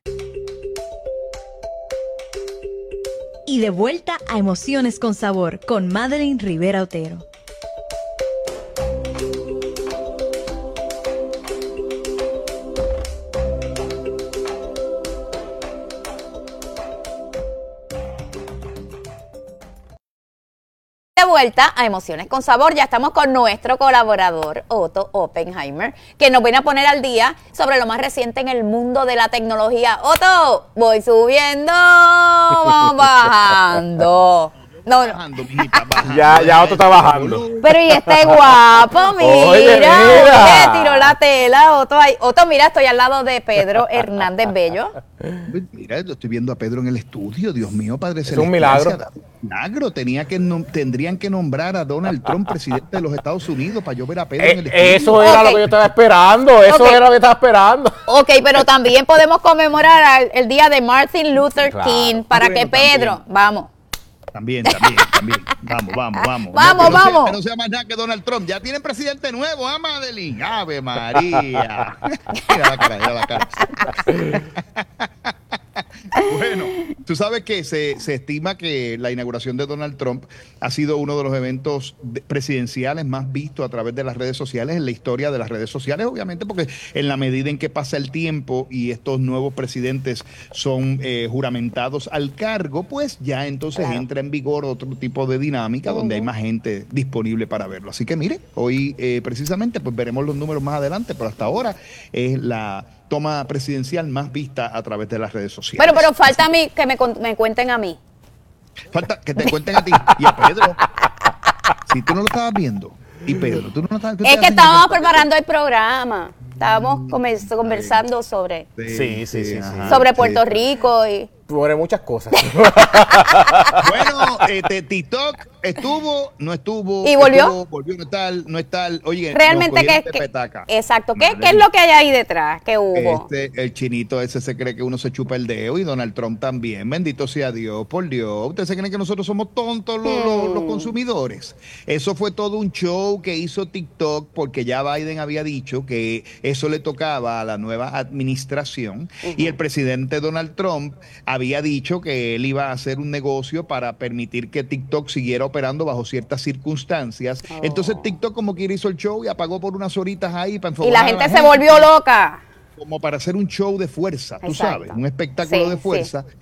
Y de vuelta a Emociones con Sabor con Madeline Rivera Otero. De vuelta a Emociones con Sabor, ya estamos con nuestro colaborador Otto Oppenheimer, que nos viene a poner al día sobre lo más reciente en el mundo de la tecnología. Otto, voy subiendo, vamos bajando. No, no. Ya Otto está bajando. Pero y este guapo, mira, Oye, mira. Oye, tiró la tela, Otto. Otto, mira, estoy al lado de Pedro Hernández Bello. Mira, estoy viendo a Pedro en el estudio. Dios mío, Padre Celestial. un milagro. Milagro. Tendrían que nombrar a Donald Trump presidente de los Estados Unidos para yo ver a Pedro en el estudio. Eso era Ok. lo que yo estaba esperando. Eso era lo que estaba esperando. Ok, pero también podemos conmemorar el día de Martin Luther Claro. King para Bueno, que Pedro, también. vamos. También. Vamos. Vamos. Que no sea más nada que Donald Trump. Ya tienen presidente nuevo, ¿ah, Madeline? Ave María. Mira la cara. Bueno, tú sabes que se estima que la inauguración de Donald Trump ha sido uno de los eventos presidenciales más vistos a través de las redes sociales, en la historia de las redes sociales, obviamente, porque en la medida en que pasa el tiempo y estos nuevos presidentes son juramentados al cargo, pues ya entonces entra en vigor otro tipo de dinámica donde hay más gente disponible para verlo. Así que mire, hoy precisamente pues veremos los números más adelante, pero hasta ahora es la toma presidencial más vista a través de las redes sociales. Pero falta a mí que me cuenten a mí. Falta que te cuenten a ti y a Pedro. Si tú no lo estabas viendo. Y Pedro, tú no lo estabas viendo. Es que estábamos preparando el programa. Estábamos conversando sobre Sí. sobre Puerto Rico y Sobre muchas cosas. Bueno, TikTok estuvo, no estuvo. ¿Y volvió? Volvió, no es tal. Oye, realmente nos cogieron qué de petaca. exacto, Madre ¿qué es mía. lo que hay ahí detrás? ¿Qué hubo? El chinito ese se cree que uno se chupa el dedo y Donald Trump también. Bendito sea Dios, por Dios. ¿Ustedes se creen que nosotros somos tontos los consumidores? Eso fue todo un show que hizo TikTok porque ya Biden había dicho que eso le tocaba a la nueva administración y el presidente Donald Trump había dicho que él iba a hacer un negocio para permitir que TikTok siguiera operando bajo ciertas circunstancias. Entonces TikTok como quiera hizo el show y apagó por unas horitas ahí para Y enfocar la a gente se volvió loca. como para hacer un show de fuerza, tú Exacto. sabes, un espectáculo Sí, de fuerza.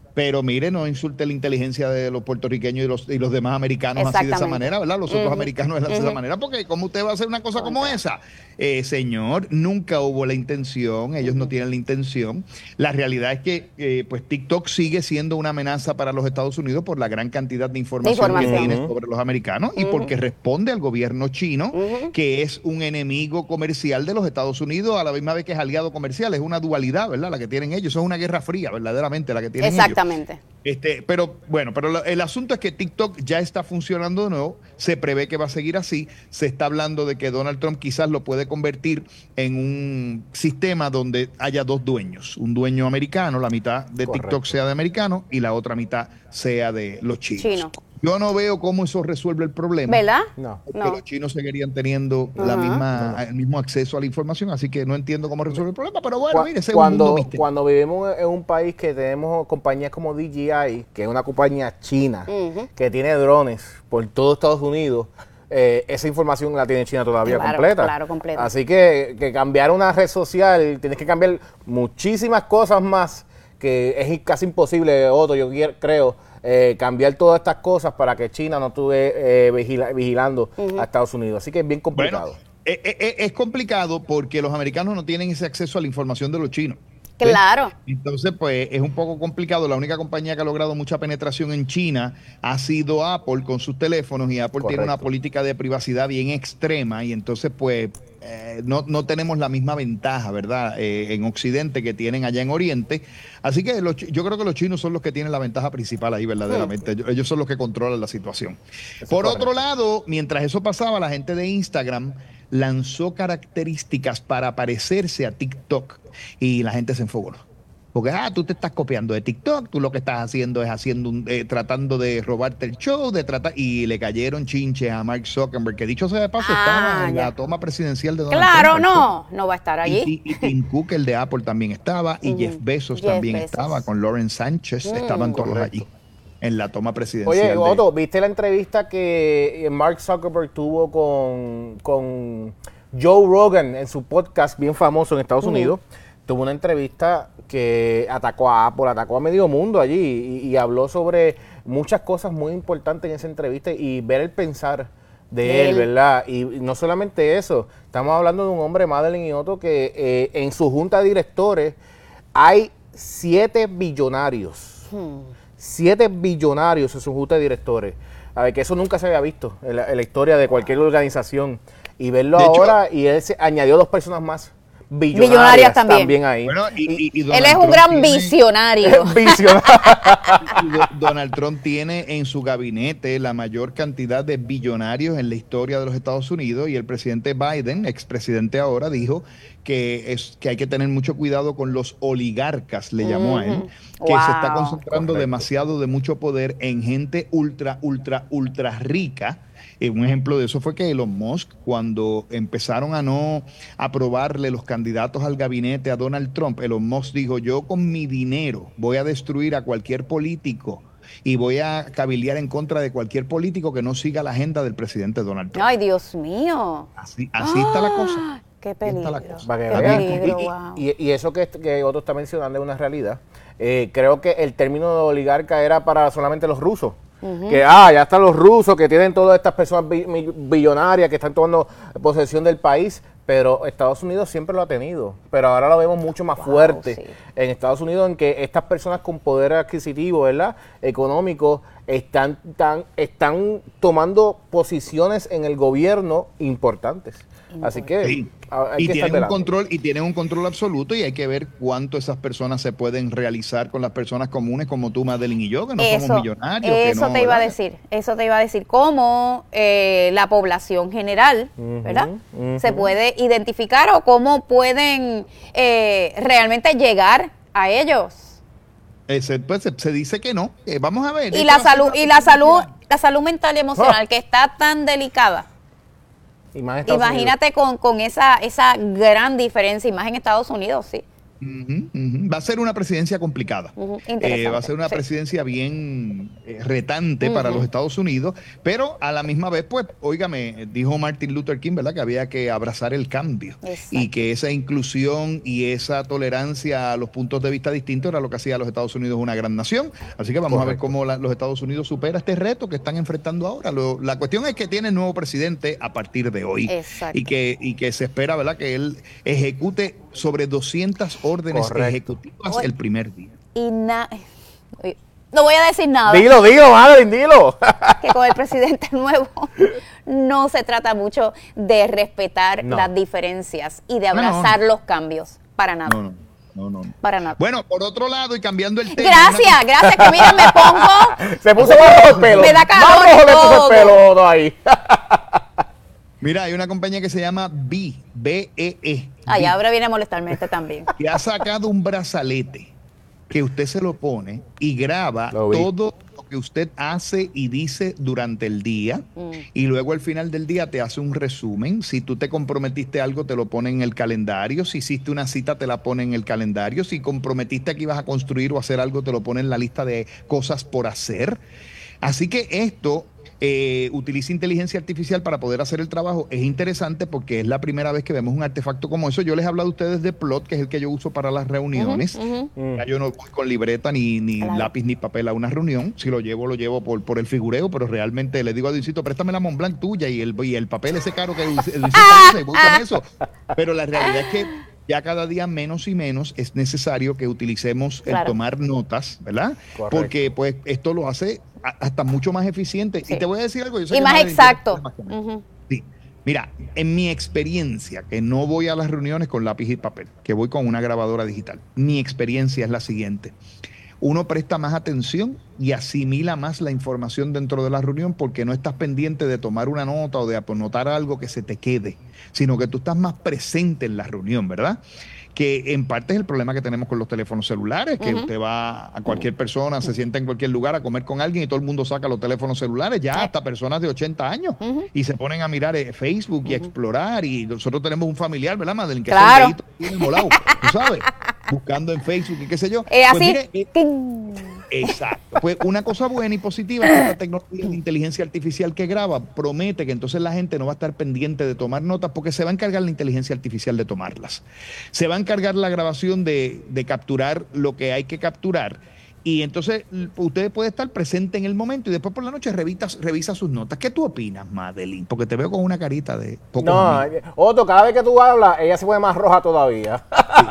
Pero mire, no insulte la inteligencia de los puertorriqueños y los demás americanos así de esa manera, ¿verdad? Los otros americanos de esa manera, porque ¿cómo usted va a hacer una cosa como esa? Señor, nunca hubo la intención, ellos no tienen la intención. La realidad es que pues TikTok sigue siendo una amenaza para los Estados Unidos por la gran cantidad de información que tiene sobre los americanos y porque responde al gobierno chino, que es un enemigo comercial de los Estados Unidos a la misma vez que es aliado comercial. Es una dualidad, ¿verdad? La que tienen ellos. Eso es una guerra fría, verdaderamente, la que tienen ellos. Pero el asunto es que TikTok ya está funcionando de nuevo, se prevé que va a seguir así, se está hablando de que Donald Trump quizás lo puede convertir en un sistema donde haya dos dueños, un dueño americano, la mitad de TikTok sea de americano y la otra mitad sea de los chinos. Yo no veo cómo eso resuelve el problema. ¿Verdad? No. Porque los chinos seguirían teniendo el mismo acceso a la información, así que no entiendo cómo resuelve el problema, pero bueno, mire, ese es un mundo misterioso. Cuando vivimos en un país que tenemos compañías como DJI, que es una compañía china, que tiene drones por todo Estados Unidos, esa información la tiene China todavía completa. Claro, completa. Así que cambiar una red social, tienes que cambiar muchísimas cosas más, que es casi imposible, Otto, yo creo, cambiar todas estas cosas para que China no esté vigilando a Estados Unidos. Así que es bien complicado. Bueno, es complicado porque los americanos no tienen ese acceso a la información de los chinos. Claro. Entonces, pues es un poco complicado. La única compañía que ha logrado mucha penetración en China ha sido Apple con sus teléfonos, y Apple tiene una política de privacidad bien extrema, y entonces pues no tenemos la misma ventaja, ¿verdad? En Occidente que tienen allá en Oriente. Así que yo creo que los chinos son los que tienen la ventaja principal ahí, verdaderamente. Ellos son los que controlan la situación. Por otro lado, mientras eso pasaba, la gente de Instagram lanzó características para parecerse a TikTok y la gente se enfogó. Porque, tú te estás copiando de TikTok, tú lo que estás haciendo es tratando de robarte el show, y le cayeron chinches a Mark Zuckerberg, que dicho sea de paso, estaba en la toma presidencial de Donald Trump. Claro, no va a estar allí. Y Tim Cook, el de Apple, también estaba, y Jeff Bezos también estaba, con Lauren Sánchez, estaban todos allí en la toma presidencial. Oye, Otto, ¿viste la entrevista que Mark Zuckerberg tuvo con Joe Rogan en su podcast bien famoso en Estados Unidos? Tuvo una entrevista que atacó a Apple, atacó a medio mundo allí y habló sobre muchas cosas muy importantes en esa entrevista y ver el pensar de él, ¿verdad? Y no solamente eso, estamos hablando de un hombre, Madeline y Otto, que en su junta de directores hay 7 billonarios. 7 billonarios en su junta de directores. A ver, que eso nunca se había visto en la historia de cualquier organización. Y verlo ahora, y él se añadió 2 personas más billonarias también ahí. Bueno, y él es un gran visionario. Donald Trump tiene en su gabinete la mayor cantidad de billonarios en la historia de los Estados Unidos, y el presidente Biden, expresidente ahora, dijo que hay que tener mucho cuidado con los oligarcas, le llamó a él, que se está concentrando demasiado de mucho poder en gente ultra rica. Un ejemplo de eso fue que Elon Musk, cuando empezaron a no aprobarle los candidatos al gabinete a Donald Trump, Elon Musk dijo: yo con mi dinero voy a destruir a cualquier político y voy a cabildear en contra de cualquier político que no siga la agenda del presidente Donald Trump. Ay, Dios mío. Así está la cosa. Qué peligro. Y eso que Otto está mencionando es una realidad. Creo que el término de oligarca era para solamente los rusos. Que ya están los rusos que tienen todas estas personas billonarias que están tomando posesión del país, pero Estados Unidos siempre lo ha tenido, pero ahora lo vemos mucho más fuerte en Estados Unidos, en que estas personas con poder adquisitivo, ¿verdad?, económico, están tomando posiciones en el gobierno importantes. Así que hay que tienen un control absoluto, y hay que ver cuánto esas personas se pueden realizar con las personas comunes como tú, Madeline, y yo, que no somos millonarios. Eso te iba a decir, cómo la población general, ¿verdad?, se puede identificar, o cómo pueden realmente llegar a ellos. Pues se dice que no. Vamos a ver. Y la salud mental y emocional, que está tan delicada. Imagínate con esa gran diferencia, y más en Estados Unidos, sí. Va a ser una presidencia complicada. Va a ser una presidencia bien retante para los Estados Unidos, pero a la misma vez, pues, óigame, dijo Martin Luther King, ¿verdad?, que había que abrazar el cambio. Exacto. Y que esa inclusión y esa tolerancia a los puntos de vista distintos era lo que hacía a los Estados Unidos una gran nación. Así que vamos a ver cómo los Estados Unidos supera este reto que están enfrentando ahora. La cuestión es que tiene nuevo presidente a partir de hoy. Exacto. Y que se espera, ¿verdad?, que él ejecute sobre 200 órdenes ejecutivas el primer día. Y no voy a decir nada. Dilo, Madeline, dilo. Que con el presidente nuevo no se trata mucho de respetar las diferencias y de abrazar los cambios. Para nada. No. Para nada. Bueno, por otro lado, y cambiando el tema. Gracias, que mira, me pongo. Se puso más rojo el pelo. Me da calor. Más rojo le puso el pelo todo ahí. Mira, hay una compañía que se llama BEE. Y ahora viene a molestarme también. Que ha sacado un brazalete que usted se lo pone y graba todo lo que usted hace y dice durante el día. Y luego al final del día te hace un resumen. Si tú te comprometiste algo, te lo pone en el calendario. Si hiciste una cita, te la pone en el calendario. Si comprometiste que ibas a construir o hacer algo, te lo pone en la lista de cosas por hacer. Así que esto utiliza inteligencia artificial para poder hacer el trabajo. Es interesante porque es la primera vez que vemos un artefacto como eso. Yo les he hablado a ustedes de Plot, que es el que yo uso para las reuniones. Ya yo no voy con libreta ni lápiz ni papel a una reunión. Si lo llevo por el figureo, pero realmente le digo a Diosito, préstame la Montblanc tuya y el papel ese caro que Diosito se busca en eso. Pero la realidad es que ya cada día menos y menos es necesario que utilicemos el tomar notas, ¿verdad? Correcto. Porque pues esto lo hace hasta mucho más eficiente. Sí. Y te voy a decir algo. Yo sé y más exacto. Sí. Mira, en mi experiencia, que no voy a las reuniones con lápiz y papel, que voy con una grabadora digital, mi experiencia es la siguiente. Uno presta más atención y asimila más la información dentro de la reunión porque no estás pendiente de tomar una nota o de anotar algo que se te quede, sino que tú estás más presente en la reunión, ¿verdad? Que en parte es el problema que tenemos con los teléfonos celulares, que usted va a cualquier persona, se sienta en cualquier lugar a comer con alguien y todo el mundo saca los teléfonos celulares, ya hasta personas de 80 años, y se ponen a mirar Facebook y a explorar, y nosotros tenemos un familiar, ¿verdad, Madeline? Que claro. es molado, tú sabes, buscando en Facebook y qué sé yo. Pues así. Mire, exacto. Pues una cosa buena y positiva es que esta tecnología de inteligencia artificial que graba promete que entonces la gente no va a estar pendiente de tomar notas porque se va a encargar la inteligencia artificial de tomarlas. Se va a encargar la grabación de capturar lo que hay que capturar. Y entonces usted puede estar presente en el momento y después por la noche revisa sus notas. ¿Qué tú opinas, Madeline? Porque te veo con una carita de poco. No, Otto, cada vez que tú hablas, ella se pone más roja todavía.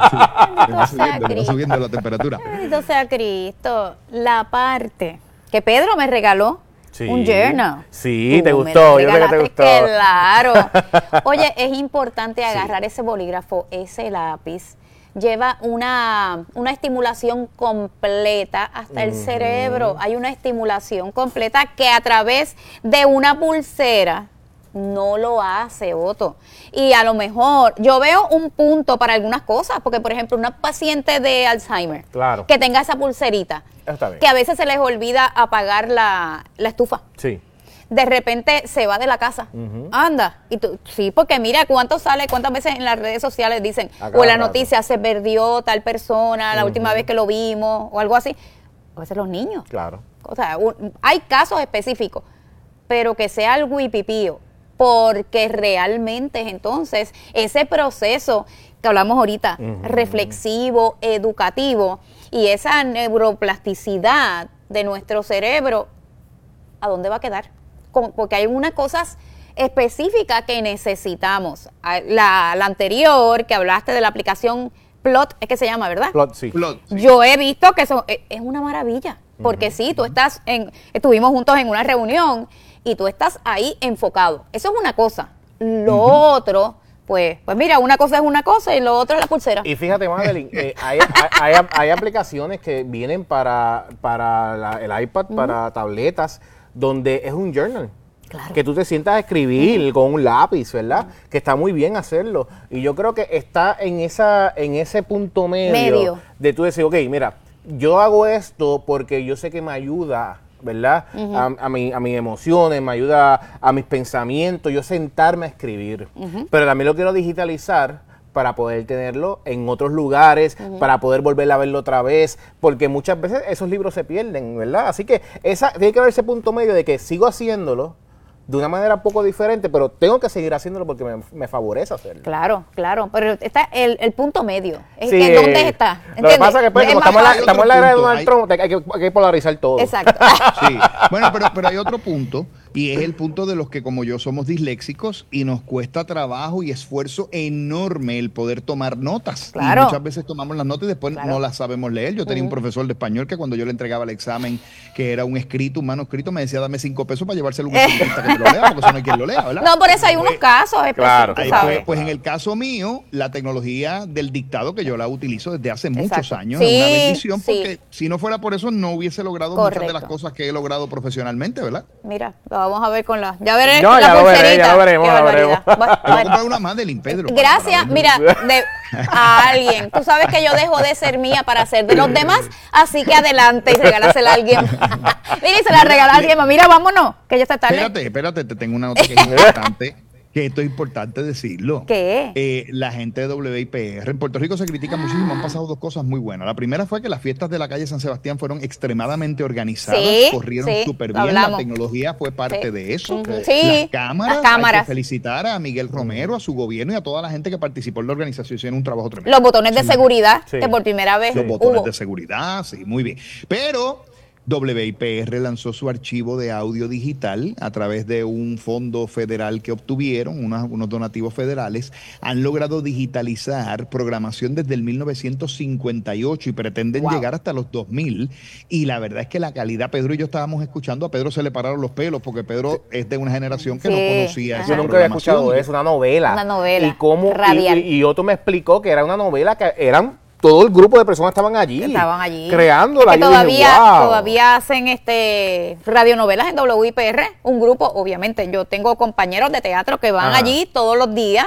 Sí. Va subiendo la temperatura. Bendito sea Cristo. La parte que Pedro me regaló. Sí. Un journal. Sí, te gustó, yo sé que te gustó. Claro. Oye, es importante agarrar ese bolígrafo, ese lápiz. Lleva una estimulación completa hasta el cerebro. Hay una estimulación completa que a través de una pulsera no lo hace, Otto. Y a lo mejor yo veo un punto para algunas cosas, porque por ejemplo una paciente de Alzheimer que tenga esa pulserita, que a veces se les olvida apagar la estufa. Sí. De repente se va de la casa. Anda. Y tú, sí, porque mira cuántas veces en las redes sociales dicen, o en la noticia, se perdió tal persona la última vez que lo vimos, o algo así. A veces los niños. Claro. O sea, hay casos específicos, pero que sea algo hipipío, porque realmente entonces ese proceso que hablamos ahorita, reflexivo, educativo, y esa neuroplasticidad de nuestro cerebro, ¿a dónde va a quedar? Porque hay unas cosas específicas que necesitamos. La anterior, que hablaste de la aplicación Plot, es que se llama, ¿verdad? Plot, sí. Yo he visto que eso es una maravilla, porque sí, tú estuvimos juntos en una reunión y tú estás ahí enfocado. Eso es una cosa. Lo otro, pues mira, una cosa es una cosa y lo otro es la pulsera. Y fíjate, Madeline, hay aplicaciones que vienen para el iPad, para tabletas, donde es un journal. Claro. Que tú te sientas a escribir con un lápiz, ¿verdad? Que está muy bien hacerlo. Y yo creo que está en ese punto medio de tú decir, ok, mira, yo hago esto porque yo sé que me ayuda, ¿verdad? A mis emociones, me ayuda a mis pensamientos, yo sentarme a escribir. Pero también lo quiero digitalizar para poder tenerlo en otros lugares, para poder volver a verlo otra vez, porque muchas veces esos libros se pierden, ¿verdad? Así que tiene que haber ese punto medio de que sigo haciéndolo de una manera poco diferente, pero tengo que seguir haciéndolo porque me favorece hacerlo. Claro, pero está el punto medio. Es Sí, que ¿dónde está? Lo que pasa es que pues, Es como más fácil. estamos en la era de punto, Donald Trump, hay que polarizar todo. Exacto. Sí, bueno, pero hay otro punto, y es el punto de los que como yo somos disléxicos y nos cuesta trabajo y esfuerzo enorme el poder tomar notas. Claro. Y muchas veces tomamos las notas y después Claro. no las sabemos leer. Yo tenía un profesor de español que cuando yo le entregaba el examen, que era un manuscrito, me decía, dame 5 pesos para llevárselo a un especialista que te lo lea, porque eso no hay quien lo lea, ¿verdad? No, por eso hay unos casos Claro, específicos, Ahí ¿sabes? pues en el caso mío, la tecnología del dictado, que yo la utilizo desde hace muchos Exacto. años, Sí, es una bendición, sí. porque si no fuera por eso, no hubiese logrado muchas de las Correcto. cosas que he logrado profesionalmente, ¿verdad? Mira, lo vamos a ver con la... Ya veré No, la ya lo veré, pulserita. ya lo veremos, Qué ya barbaridad. veremos. Te voy a Bueno, comprar una más del Pedro. gracias, mira, a alguien. Tú sabes que yo dejo de ser mía para ser de los demás, así que adelante y regálasela a alguien. Mira, y se la regala a alguien más. Mira, vámonos, que ya está tarde. Espérate, te tengo una nota que es importante. Que esto es importante decirlo. ¿Qué? La gente de WIPR en Puerto Rico se critica muchísimo. Han pasado 2 cosas muy buenas. La primera fue que las fiestas de la calle San Sebastián fueron extremadamente organizadas, Sí, corrieron sí, súper lo bien. La hablamos. tecnología fue parte Sí. de eso. Sí, Las cámaras. las cámaras. Hay que felicitar a Miguel Romero, a su gobierno y a toda la gente que participó en la organización. Hicieron un trabajo tremendo. Los botones de seguridad, Sí. que por primera vez Los botones hubo. de seguridad, sí, muy bien. Pero WIPR lanzó su archivo de audio digital a través de un fondo federal que obtuvieron, unos donativos federales. Han logrado digitalizar programación desde el 1958 y pretenden llegar hasta los 2000. Y la verdad es que la calidad, Pedro y yo estábamos escuchando, a Pedro se le pararon los pelos porque Pedro es de una generación que Sí, no conocía ajá. esa Yo nunca había programación. escuchado eso, una novela. Una novela, Y cómo, radial. y Otto me explicó que era una novela que eran todo el grupo de personas estaban allí. Estaban allí. Creándola. Que Yo dije, wow. todavía hacen radionovelas en WIPR, un grupo, obviamente. Yo tengo compañeros de teatro que van Ajá. allí todos los días.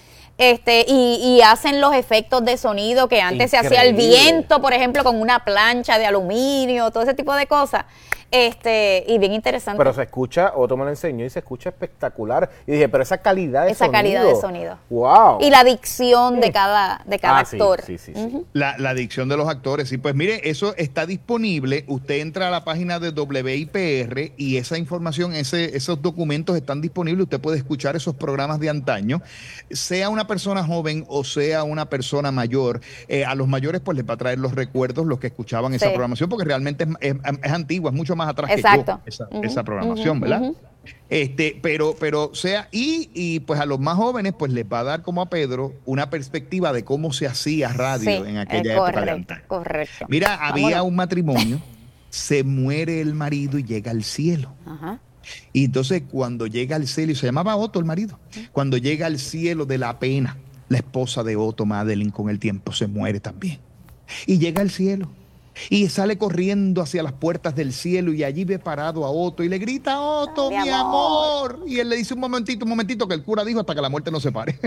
Y hacen los efectos de sonido que antes se hacía el Increíble. viento, por ejemplo, con una plancha de aluminio, todo ese tipo de cosas. Y bien interesante. Pero se escucha, Otto me lo enseñó y se escucha espectacular. Y dije, pero esa calidad de Esa sonido. calidad de sonido. Wow. Y la dicción de cada Sí, actor. sí. La dicción de los actores, sí, pues mire, eso está disponible. Usted entra a la página de WIPR y esa información, esos documentos están disponibles. Usted puede escuchar esos programas de antaño, sea una persona joven o sea una persona mayor. A los mayores pues les va a traer los recuerdos, los que escuchaban esa Sí. programación, porque realmente es antigua, es mucho más atrás Exacto. que yo, esa programación, ¿verdad? Pero sea, y pues a los más jóvenes, pues les va a dar, como a Pedro, una perspectiva de cómo se hacía radio Sí, en aquella época de correcto, antaño. correcto. Mira, había Vámonos. un matrimonio, se muere el marido y llega al cielo. Ajá. Y entonces cuando llega al cielo, y se llamaba Otto el marido, cuando llega al cielo de la pena, la esposa de Otto, Madeline, con el tiempo se muere también. Y llega al cielo. Y sale corriendo hacia las puertas del cielo y allí ve parado a Otto y le grita, Otto, Mi mi amor. Y él le dice, un momentito, que el cura dijo hasta que la muerte no se pare.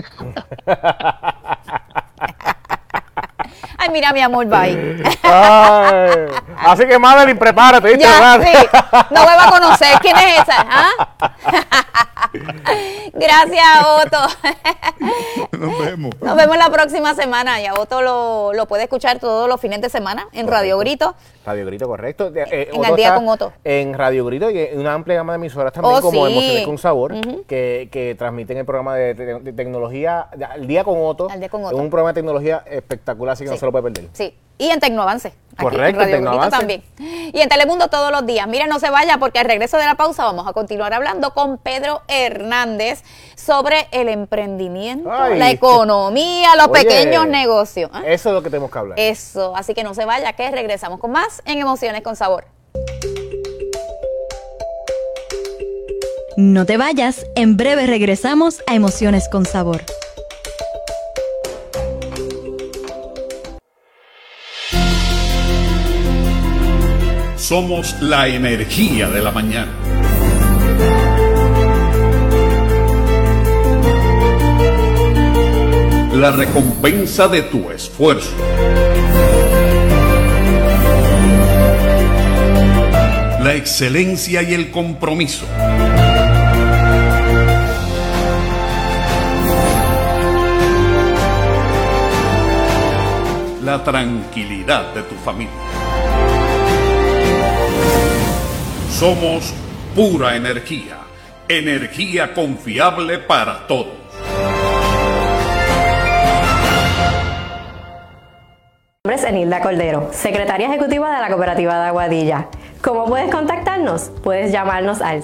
Ay, mira, mi amor, bye. Ay. Así que, Madeline, prepárate, ¿viste? Ya, Madeline? sí. No me va a conocer. ¿Quién es esa? ¿Ah? Gracias, Otto. Nos vemos. Nos vemos la próxima semana. Y a Otto lo puede escuchar todos los fines de semana en Radio Grito. Radio Grito, correcto. En Otto Al Día está con Otto. En Radio Grito y en una amplia gama de emisoras también, Oh, como sí. Emociones con Sabor, que transmiten el programa de tecnología, Al Día con Otto. Al Día con Es Otto. un programa de tecnología espectacular, así que no Sí. se lo puede perder. Sí. Y en Tecnoavance. Aquí Correcto, en Radio en Grito Tecnoavance. también. Y en Telemundo todos los días. Mira, no se vaya porque al regreso de la pausa vamos a continuar hablando con Pedro Hernández sobre el emprendimiento, Ay. la economía, los Oye, pequeños negocios. ¿Ah? Eso es lo que tenemos que hablar. Eso, así que no se vaya, que regresamos con más en Emociones con Sabor. No te vayas, en breve regresamos a Emociones con Sabor. Somos la energía de la mañana. La recompensa de tu esfuerzo. La excelencia y el compromiso. tranquilidad de tu familia. Somos pura energía, energía confiable para todos. Mi nombre es Enilda Cordero, secretaria ejecutiva de la Cooperativa de Aguadilla. ¿Cómo puedes contactarnos? Puedes llamarnos al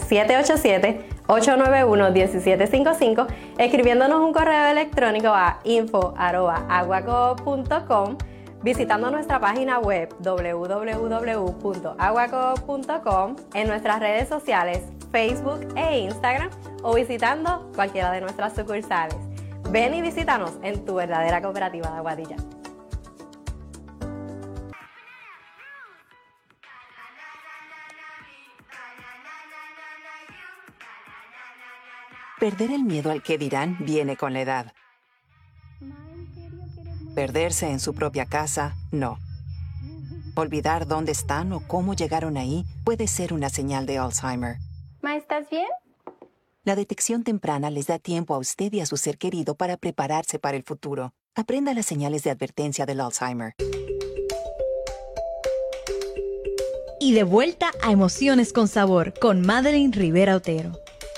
787-891-1755, escribiéndonos un correo electrónico a info@aguacoop.com, visitando nuestra página web www.aguacoop.com, en nuestras redes sociales Facebook e Instagram, o visitando cualquiera de nuestras sucursales. Ven y visítanos en tu verdadera cooperativa de Aguadilla. Perder el miedo al que dirán viene con la edad. Perderse en su propia casa, no. Olvidar dónde están o cómo llegaron ahí puede ser una señal de Alzheimer. Ma, ¿estás bien? La detección temprana les da tiempo a usted y a su ser querido para prepararse para el futuro. Aprenda las señales de advertencia del Alzheimer. Y de vuelta a Emociones con Sabor con Madeline Rivera Otero.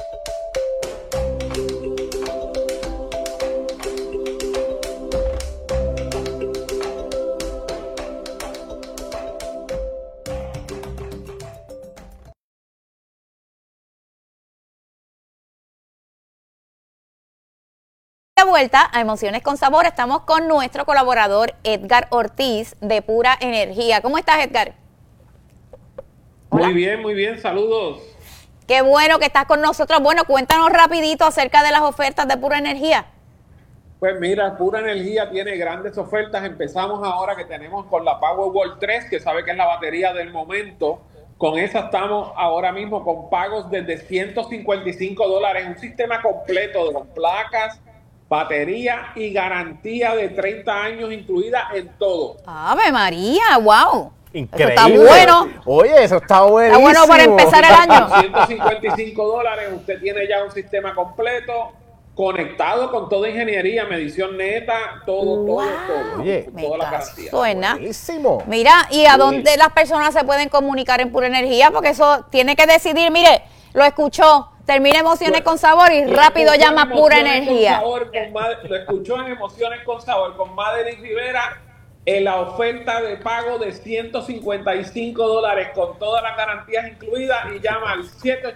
Vuelta a Emociones con Sabor, estamos con nuestro colaborador Edgar Ortiz de Pura Energía. ¿Cómo estás, Edgar? Hola. Muy bien, saludos. Qué bueno que estás con nosotros. Bueno, cuéntanos rapidito acerca de las ofertas de Pura Energía. Pues mira, Pura Energía tiene grandes ofertas. Empezamos ahora que tenemos con la Powerball 3, que sabe que es la batería del momento. Con esa estamos ahora mismo con pagos desde $155, un sistema completo de placas, batería y garantía de 30 años incluida en todo. ¡Ave María! ¡Wow! Increíble. Eso está bueno. Oye, eso está buenísimo. Está bueno para empezar el año. $155, usted tiene ya un sistema completo, conectado con toda ingeniería, medición neta, todo. Oye, toda la garantía. Suena. Buenísimo. Mira, ¿y a dónde las personas se pueden comunicar en Pura Energía? Porque eso tiene que decidir, mire, lo escuchó. Termina Emociones con Sabor y rápido llama Pura Energía. Lo escuchó en Emociones con Sabor con Madeline Rivera en la oferta de pago de $155 con todas las garantías incluidas y llama al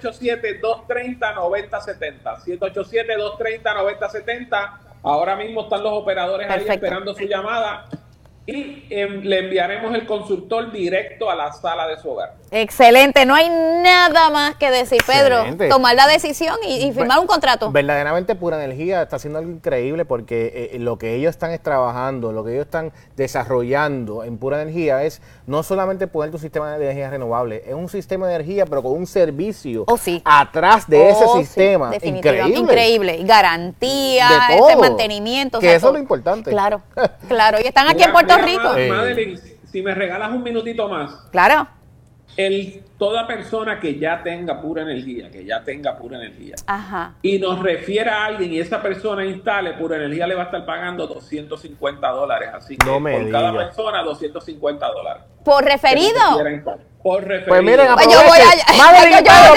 787-230-9070. 787-230-9070. Ahora mismo están los operadores ahí esperando su llamada. Y le enviaremos el consultor directo a la sala de su hogar. Excelente, no hay nada más que decir, Pedro. Excelente. Tomar la decisión y firmar un contrato. Verdaderamente Pura Energía está haciendo algo increíble porque lo que ellos están trabajando, lo que ellos están desarrollando en Pura Energía es no solamente poner tu sistema de energía renovable, es un sistema de energía pero con un servicio atrás de ese sistema. Sí, Increíble. Y garantía, de todo. Mantenimiento. Que eso es lo importante. Claro. Y están aquí en Puerto Rico. Madeline, si me regalas un minutito más. Claro. Toda persona que ya tenga Pura Energía, Ajá. y nos refiere a alguien y esa persona instale, Pura Energía le va a estar pagando $250. Así que por cada persona, $250. ¿Por referido? Por referido. Pues miren, pues yo voy allá. Madeline y Pedro.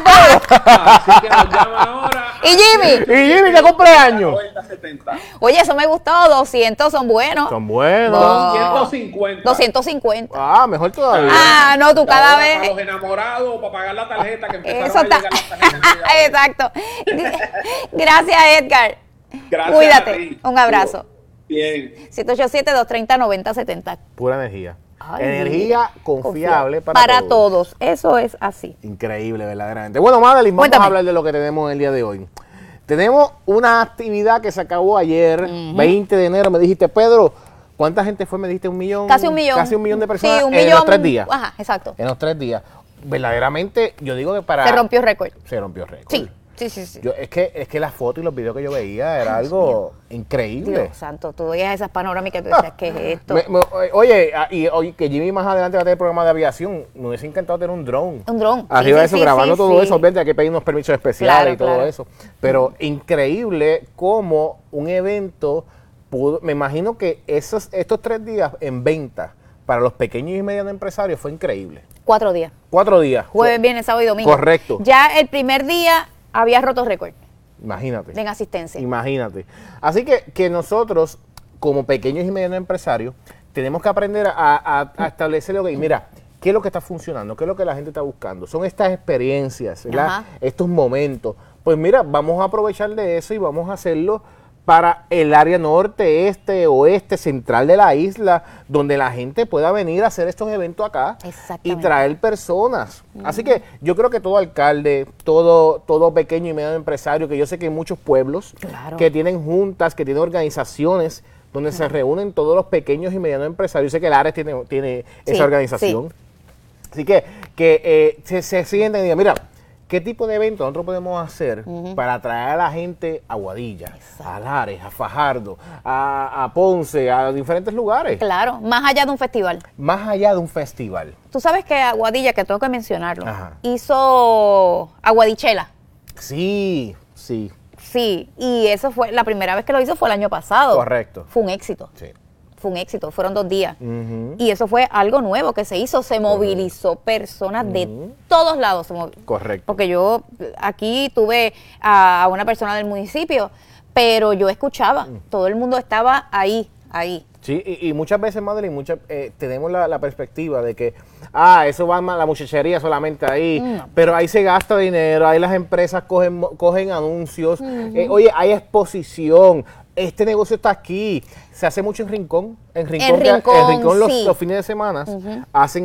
Así que nos llaman ahora. Y Jimmy, ¿qué cumpleaños? 70. Oye, eso me gustó, 200 son buenos. Son buenos. 250. 250. Ah, mejor todavía. Ah, no, tú cada vez. Para los enamorados, para pagar la tarjeta que empezaron Eso a llegar las tarjetas. Exacto. Gracias, Edgar. Gracias. Cuídate. Un abrazo. Bien. 787-230-9070. Pura Energía. Ay, Energía confiable para todos. Eso es así. Increíble, verdaderamente. Bueno, Madeline, vamos a hablar de lo que tenemos el día de hoy. Tenemos una actividad que se acabó ayer, 20 de enero. Me dijiste, Pedro, ¿cuánta gente fue? Me dijiste 1 millón. Casi 1 millón. Casi 1 millón de personas Sí, 1 en millón, los 3 días. Ajá, exacto. En los 3 días. Verdaderamente, yo digo que para... Se rompió récord. Se rompió récord. Sí. Es que las fotos y los videos que yo veía era algo increíble. Dios santo, tú veías esas panorámicas y tú decías, ¿qué es esto? Oye, que Jimmy más adelante va a tener programa de aviación. Me hubiese encantado tener un dron. Un dron. Arriba de eso, grabando todo eso. Obviamente hay que pedir unos permisos especiales y todo eso. Pero increíble cómo un evento me imagino que estos 3 días en venta para los pequeños y medianos empresarios fue increíble. 4 días. 4 días. Jueves, viernes, sábado y domingo. Correcto. Ya el primer día había roto récord Imagínate. en asistencia. Imagínate. Así que nosotros, como pequeños y medianos empresarios, tenemos que aprender a establecer lo que, mira, qué es lo que está funcionando, qué es lo que la gente está buscando. Son estas experiencias, ¿verdad? Ajá. Estos momentos. Pues mira, vamos a aprovechar de eso y vamos a hacerlo para el área norte, este, oeste, central de la isla, donde la gente pueda venir a hacer estos eventos acá y Exactamente. traer personas. Así que yo creo que todo alcalde, todo pequeño y mediano empresario, que yo sé que hay muchos pueblos Claro. que tienen juntas, que tienen organizaciones donde se reúnen todos los pequeños y medianos empresarios. Yo sé que el Ares tiene Sí, esa organización. Así que se sienten y digan, mira, ¿qué tipo de evento nosotros podemos hacer para atraer a la gente a Aguadilla, a Lares, a Fajardo, a Ponce, a diferentes lugares? Claro, más allá de un festival. Más allá de un festival. Tú sabes que Aguadilla, que tengo que mencionarlo, Ajá. hizo Aguadichela. Sí, sí, Sí, y eso fue, la primera vez que lo hizo fue el año pasado. correcto. Fue un éxito. Sí. Fue un éxito, fueron 2 días. Ujú. Y eso fue algo nuevo que se hizo, se movilizó personas de todos lados. Correcto. Porque yo aquí tuve a una persona del municipio, pero yo escuchaba, todo el mundo estaba ahí. Sí, y muchas veces, Madeline, tenemos la perspectiva de que, eso va más la muchachería solamente ahí, pero ahí se gasta dinero, ahí las empresas cogen anuncios, oye, hay exposición, este negocio está aquí, se hace mucho en Rincón, en Rincón sí. los fines de semana hacen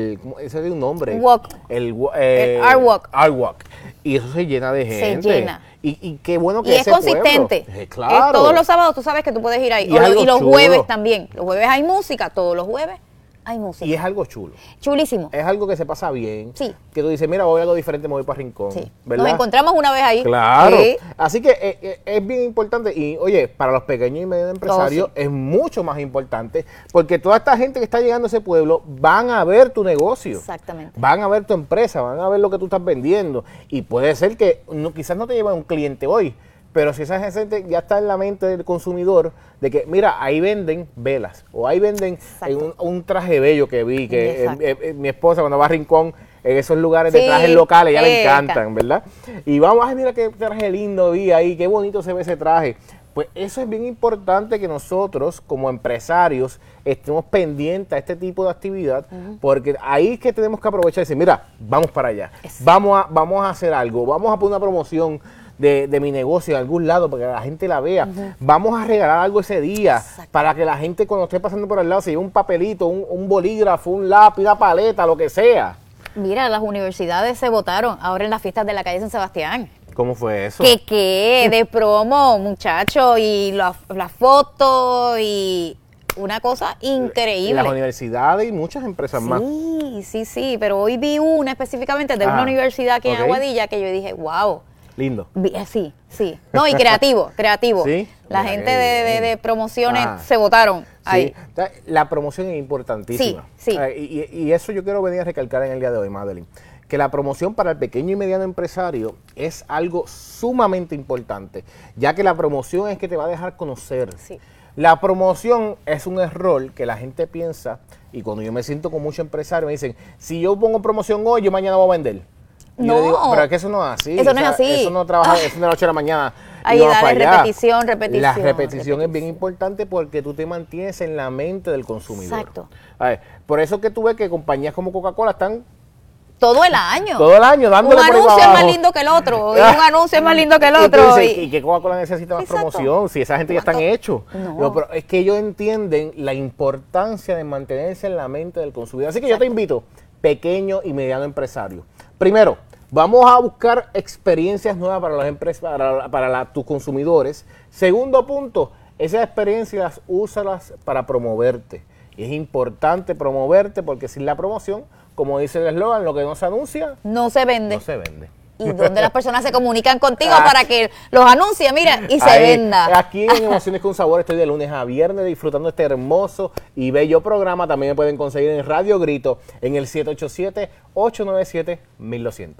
ese de un nombre, Walk. el Art Walk. Art Walk, y eso se llena de Se gente. llena. Y qué bueno que Y es ese consistente. pueblo, claro. Todos los sábados tú sabes que tú puedes ir ahí. Y es algo Y los chulo. jueves también. Los jueves hay música, todos los jueves hay música. Y es algo chulo. Chulísimo. Es algo que se pasa bien. Sí. Que tú dices, mira, voy a algo diferente, me voy para Rincón. Sí. ¿Verdad? Nos encontramos una vez ahí. Claro. Sí. Así que es bien importante. Y oye, para los pequeños y medianos empresarios sí. es mucho más importante porque toda esta gente que está llegando a ese pueblo van a ver tu negocio. Exactamente. Van a ver tu empresa, van a ver lo que tú estás vendiendo. Y puede ser que quizás no te lleve un cliente hoy, pero si esa gente ya está en la mente del consumidor, de que, mira, ahí venden velas, o ahí venden un traje bello que vi, que mi esposa cuando va a Rincón, en esos lugares de Sí, trajes locales, ya le encantan, ¿verdad? Y vamos, ay, mira qué traje lindo vi ahí, qué bonito se ve ese traje. Pues eso es bien importante que nosotros, como empresarios, estemos pendientes a este tipo de actividad, porque ahí es que tenemos que aprovechar y decir, mira, vamos para allá, vamos a hacer algo, vamos a poner una promoción de mi negocio en algún lado para que la gente la vea. Vamos a regalar algo ese día para que la gente cuando esté pasando por al lado se lleve un papelito, un bolígrafo, un lápiz, una paleta, lo que sea. Mira, las universidades se votaron ahora en las fiestas de la calle San Sebastián. ¿Cómo fue eso? ¿Qué? De promo, muchacho, y las fotos y una cosa increíble. Las universidades y muchas empresas más. Sí, pero hoy vi una específicamente de una universidad aquí en Aguadilla que yo dije, wow. Lindo. Sí. No, y creativo. ¿Sí? La Mira, gente qué bien. de promociones se votaron ahí. Sí. La promoción es importantísima. Sí. Y eso yo quiero venir a recalcar en el día de hoy, Madeline. Que la promoción para el pequeño y mediano empresario es algo sumamente importante, ya que la promoción es que te va a dejar conocer. Sí. La promoción es un error que la gente piensa, y cuando yo me siento con muchos empresarios me dicen, si yo pongo promoción hoy, yo mañana voy a vender. Y yo digo, pero es que eso no es así. Eso no es así. Eso no trabaja, eso de la noche a la mañana. Ahí dale repetición. La repetición es bien importante porque tú te mantienes en la mente del consumidor. Exacto. A ver, por eso que tú ves que compañías como Coca-Cola están todo el año dándole un por ahí anuncio para es más abajo. lindo que el otro y un anuncio es más lindo que el Y tú otro dices, ¿y qué Coca-Cola necesita más promoción? Si esa gente ya están hechos. No. Pero es que ellos entienden la importancia de mantenerse en la mente del consumidor. Así que yo te invito, pequeño y mediano empresario. Primero, vamos a buscar experiencias nuevas para las para tus consumidores. Segundo punto, esas experiencias úsalas para promoverte. Y es importante promoverte porque sin la promoción, como dice el eslogan, lo que no se anuncia, no se vende. no se vende. Y donde las personas se comunican contigo para que los anuncie, mira, y se Ahí, venda. Aquí en Emociones con Sabor estoy de lunes a viernes disfrutando este hermoso y bello programa. También me pueden conseguir en Radio Grito en el 787-897-1200.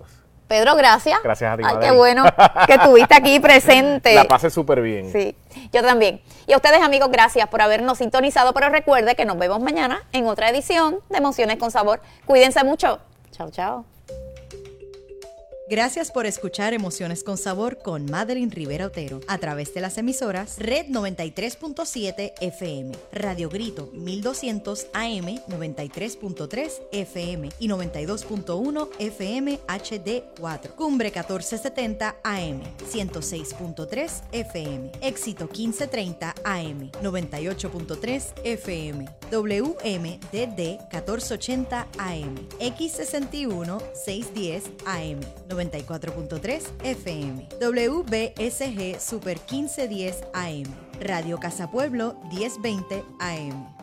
Pedro, gracias. Gracias a ti, Ay, Madeleine. qué bueno que estuviste aquí presente. La pasé súper bien. Sí, yo también. Y a ustedes, amigos, gracias por habernos sintonizado, pero recuerde que nos vemos mañana en otra edición de Emociones con Sabor. Cuídense mucho. Chao, chao. Gracias por escuchar Emociones con Sabor con Madeleine Rivera Otero a través de las emisoras Red 93.7 FM, Radio Grito 1200 AM 93.3 FM y 92.1 FM HD4, Cumbre 1470 AM 106.3 FM, Éxito 1530 AM 98.3 FM, WMDD 1480 AM, X61 610 AM 94.3 FM, WBSG Super 1510 AM, Radio Casa Pueblo 1020 AM.